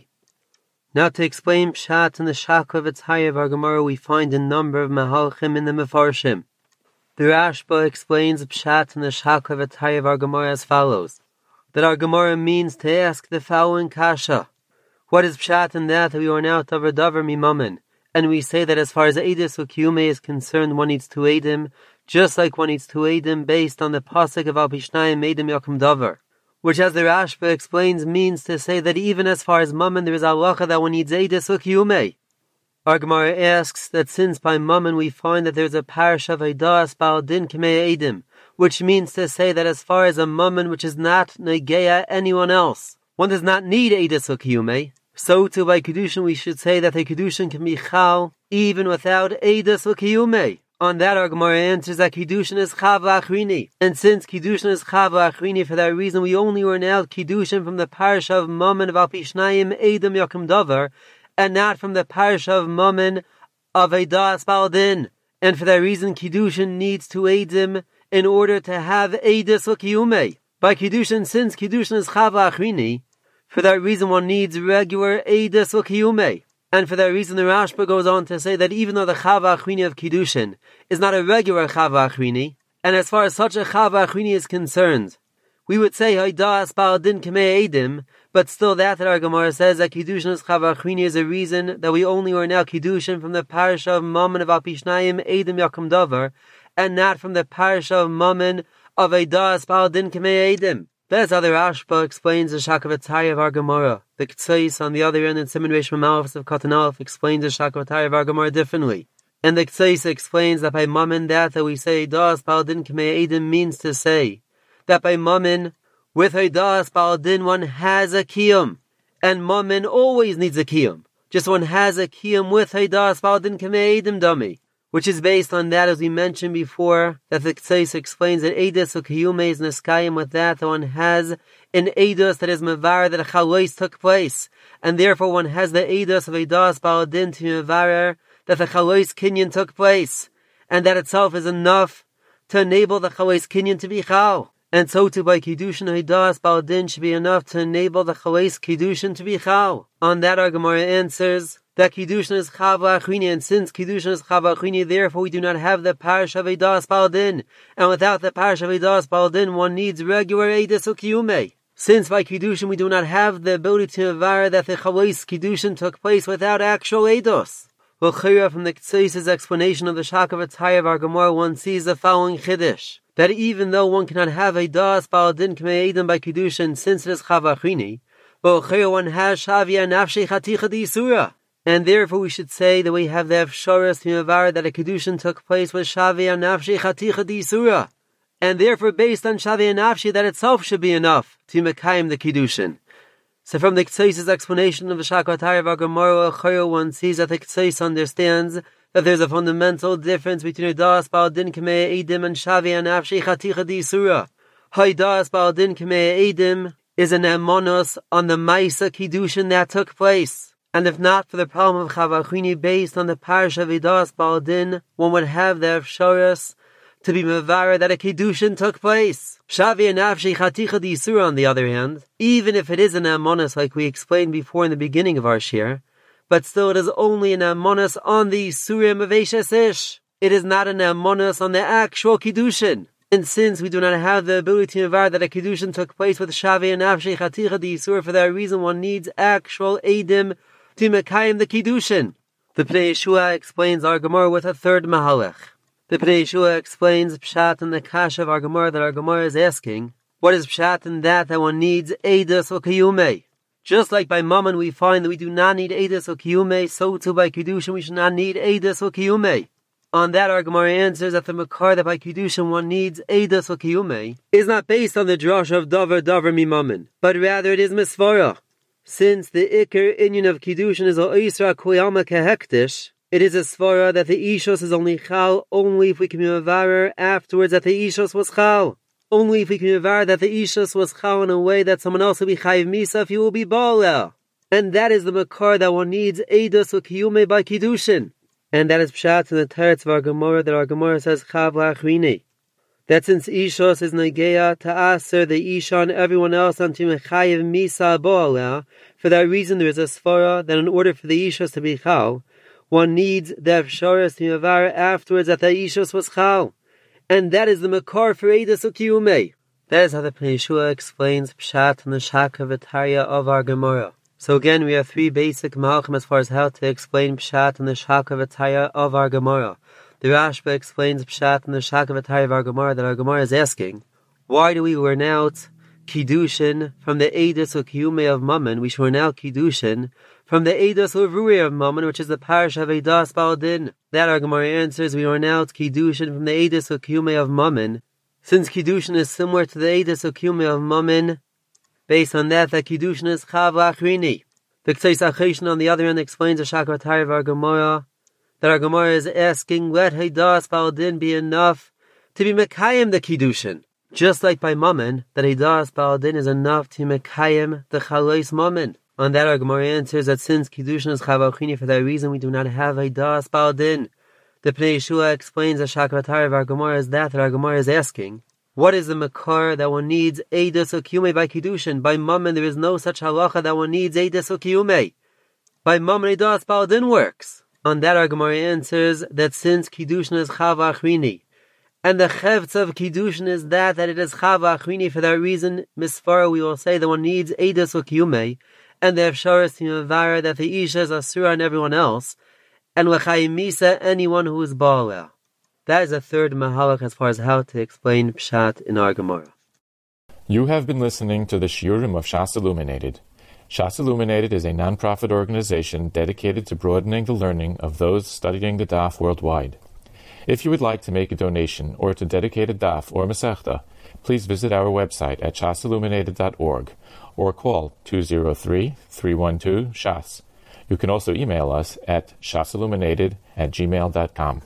Now to explain Pshat and the Shakla of its high of our Gemara we find a number of Mahalchim in the Mefarshim. The Rashba explains Pshat and the Shakla of its high of our Gemara as follows. That our Gemara means to ask the following kasha. What is Pshat in that we are now Tavar Dover Mimamen? And we say that as far as Eidos U'Kiyume is concerned, one needs to aid him, just like one needs to aid him based on the Pasuk of Al Pishnayim Eidim Yakum Dover. Which as the Rashba explains means to say that even as far as Mammon there is halacha that one needs Eidos U'Kiyume. Our Gemara asks that since by Mammon we find that there is a parish of Eidas Ba'al Din Kamei Eidim, which means to say that as far as a Mammon which is not Negeya anyone else, one does not need Eidos U'Kiyume. So too by Kiddushin we should say that the Kiddushin can be Chal even without Eidos U'Kiyume. On that our Gemara answers that Kiddushin is Chava Achrini. And since Kiddushin is Chava Achrini, for that reason we only learn out Kiddushin from the parish of Mammon of Al Pishnayim Eidim Yakum Dover, and not from the parish of Mammon of Eidas Ba'al Din. And for that reason Kiddushin needs to aid him in order to have Eidos U'Kiyume. By Kiddushin, since Kiddushin is Chava Achrini, for that reason one needs regular Eidos U'Kiyume. And for that reason the Rashba goes on to say that even though the Chava Achrini of Kiddushin is not a regular Chava Achrini, and as far as such a Chava Achrini is concerned, we would say Haidas Ba'al Din Kamei Eidim, but still that our Gemara says that Kiddushin is Chava Achrini is a reason that we only learn now Kiddushin from the parish of Mammon of Al Pishnayim Eidim Yakum Dover, and not from the parish of Mammon of Eidas Ba'al Din Kamei Eidim. That's how the Rashba explains the Shakavatari of our Gemara. The Ktsais on the other end in Siman Reish Mamalef of Katan Aleph explains the Shakavatari of our Gemara differently. And the Ktsais explains that by Mammon that we say Eidas Ba'al Din Kamei Eidim means to say that by Mammon, with Eidas Ba'al Din one has a Kiyum. And Mammon always needs a Kiyum. Just one has a Kiyum with Eidas Ba'al Din Kamei Eidim Dami. Which is based on that, as we mentioned before, that the Ktsais explains that Eidos U'Kiyume is Neskayim with that one has an Eidos that is Mevarer that a Chalois took place. And therefore one has the Eidos of Eidas Ba'al Din to Mevarer that the Chalois Kinyan took place. and that itself is enough to enable the Chalais Kinyan to be Chal. And so too by Kiddushin Hidas Baal Din should be enough to enable the Chalais Kiddushin to be Chal. On that our Gemara answers that Kiddushin is Chava Achrini, and since Kiddushin is Chava Achrini, therefore we do not have the parish of Hidas Baal Din. And without the parish of Hidas Baal Din, one needs regular Eidos Ukiyume. Since by Kiddushin we do not have the ability to avar that the Chalais Kiddushin took place without actual Eidos. Well, from the Ktsois' explanation of the Shakavataya of our Gemara, one sees the following Chiddush, that even though one cannot have a Das Baal Din K'mei Eidim by Kiddushin, since it is Chavachrini, but one has Shavia Nafshei Chaticha D'Isura. And therefore we should say that we have the Efsharas to avar that a Kiddushin took place with Shavia Nafshei Chaticha D'Isura. And therefore based on Shavia Nafshi, that itself should be enough to Mekayim the Kiddushin. So from the Ktsois' explanation of the Shakavataya of our Gemara, one sees that the Ktsois understands that there's a fundamental difference between Das Baal Din K'mei Eidim and Shavia Nafshei Chaticha D'Isura. Das Baal Din K'mei Eidim is an emonos on the Maisa Kiddushin that took place. And if not for the problem of Chavachrini based on the parish of Das Baal Din, one would have the Efsharas to be mevara that a Kiddushin took place. Shavia Nafshei Chaticha D'Isura, on the other hand, even if it is an amonis like we explained before in the beginning of our shir, but still it is only an amonis on the Isurim of Eishes Ish. It is not an amonis on the actual Kiddushin. And since we do not have the ability to avar that a Kiddushin took place with Shavia Nafshei Chaticha D'Isura, for that reason one needs actual Eidim to Mekayim the Kiddushin. The Pnei Yeshua explains our Gemara with a third Mahalech. The Pnei Yeshua explains Pshat in the Kasha of our Gemara that our Gemara is asking, what is Pshat in that one needs Eidos Ukiyume? Just like by Mammon we find that we do not need Eidos Ukiyume, so too by Kiddushin we should not need Eidos Ukiyume. On that our Gemara answers that the Makar that by Kiddushin one needs Eidos Ukiyume is not based on the Drash of Davar Mi Mammon, but rather it is Misvara. Since the Iker Inyan of Kiddushin is O'Isra Koyama Kehektish, it is a svara that the Ishos is only chal only if we can mevarer afterwards that the Ishos was chal. Only if we can mevarer that the Ishos was chal in a way that someone else will be chayiv misa if he will be baalel. And that is the makar that one needs eidos ukiyume by kiddushin. And that is pshat in the teretz of our Gemara that our Gemara says chav la'achrini. That since Ishos is negeya to aser the Isha and everyone else unto mechayiv misa baalel, for that reason there is a svara that in order for the Ishos to be chal, one needs the Efsharas to Yavar afterwards that the Ishos was Chal. And that is the Makar for Eidos Ukiyume. That is how the Pnei Yeshua explains Pshat and the Shakavataya of our Gemara. So again, we have three basic malachim as far as how to explain Pshat and the Shakavataya of our Gemara. The Rashba explains Pshat and the Shakavataya of our Gemara that our Gemara is asking, why do we learn out Kiddushin from the Eidos Ukiyume of Mammon? We should learn out Kiddushin from the Eidos Uvruya of Mammon, which is the parish of Eidos Baal Din. That our Gemara answers, we learn out Kiddushin from the Eidos Ukiyume of Mammon, since Kiddushin is similar to the Eidos Ukiyume of Mammon. Based on that Kiddushin is Chav La'achrini. The Ktsois Achoshen on the other end explains the Shakavataya of our Gemara that our Gemara is asking, let Eidos Baal Din be enough to be Mekayim the Kiddushin. Just like by Mammon, that Eidos Baal Din is enough to Mekayim the Chalais Mammon. On that our Gemara answers that since Kiddushin is Chavachini, for that reason we do not have Eidos Baal Din. The Pnei Yeshua explains the Shakavataya of our Gemara is that our Gemara is asking, what is the Makar that one needs Eidos Ukiyume by Kiddushin? By Mammon there is no such halacha that one needs Eidos Ukiyume. By Mammon Eidos Baal Din works. On that our Gemara answers that since Kiddushin is Chavachini, and the chevtz of Kiddushin is that it is Chavachini, for that reason, Misfara, we will say that one needs Eidos Ukiyume, and the Efsharas to Mavara that the Isha is Asura and everyone else, and L'chayim Misa, anyone who is Baalel. That is a third Mahalach as far as how to explain Pshat in our Gemara. You have been listening to the Shiurim of Shas Illuminated. Shas Illuminated is a non-profit organization dedicated to broadening the learning of those studying the Daf worldwide. If you would like to make a donation or to dedicate a Daf or Masechta, please visit our website at shasilluminated.org or call 203-312-SHAS. You can also email us at shasilluminated@gmail.com.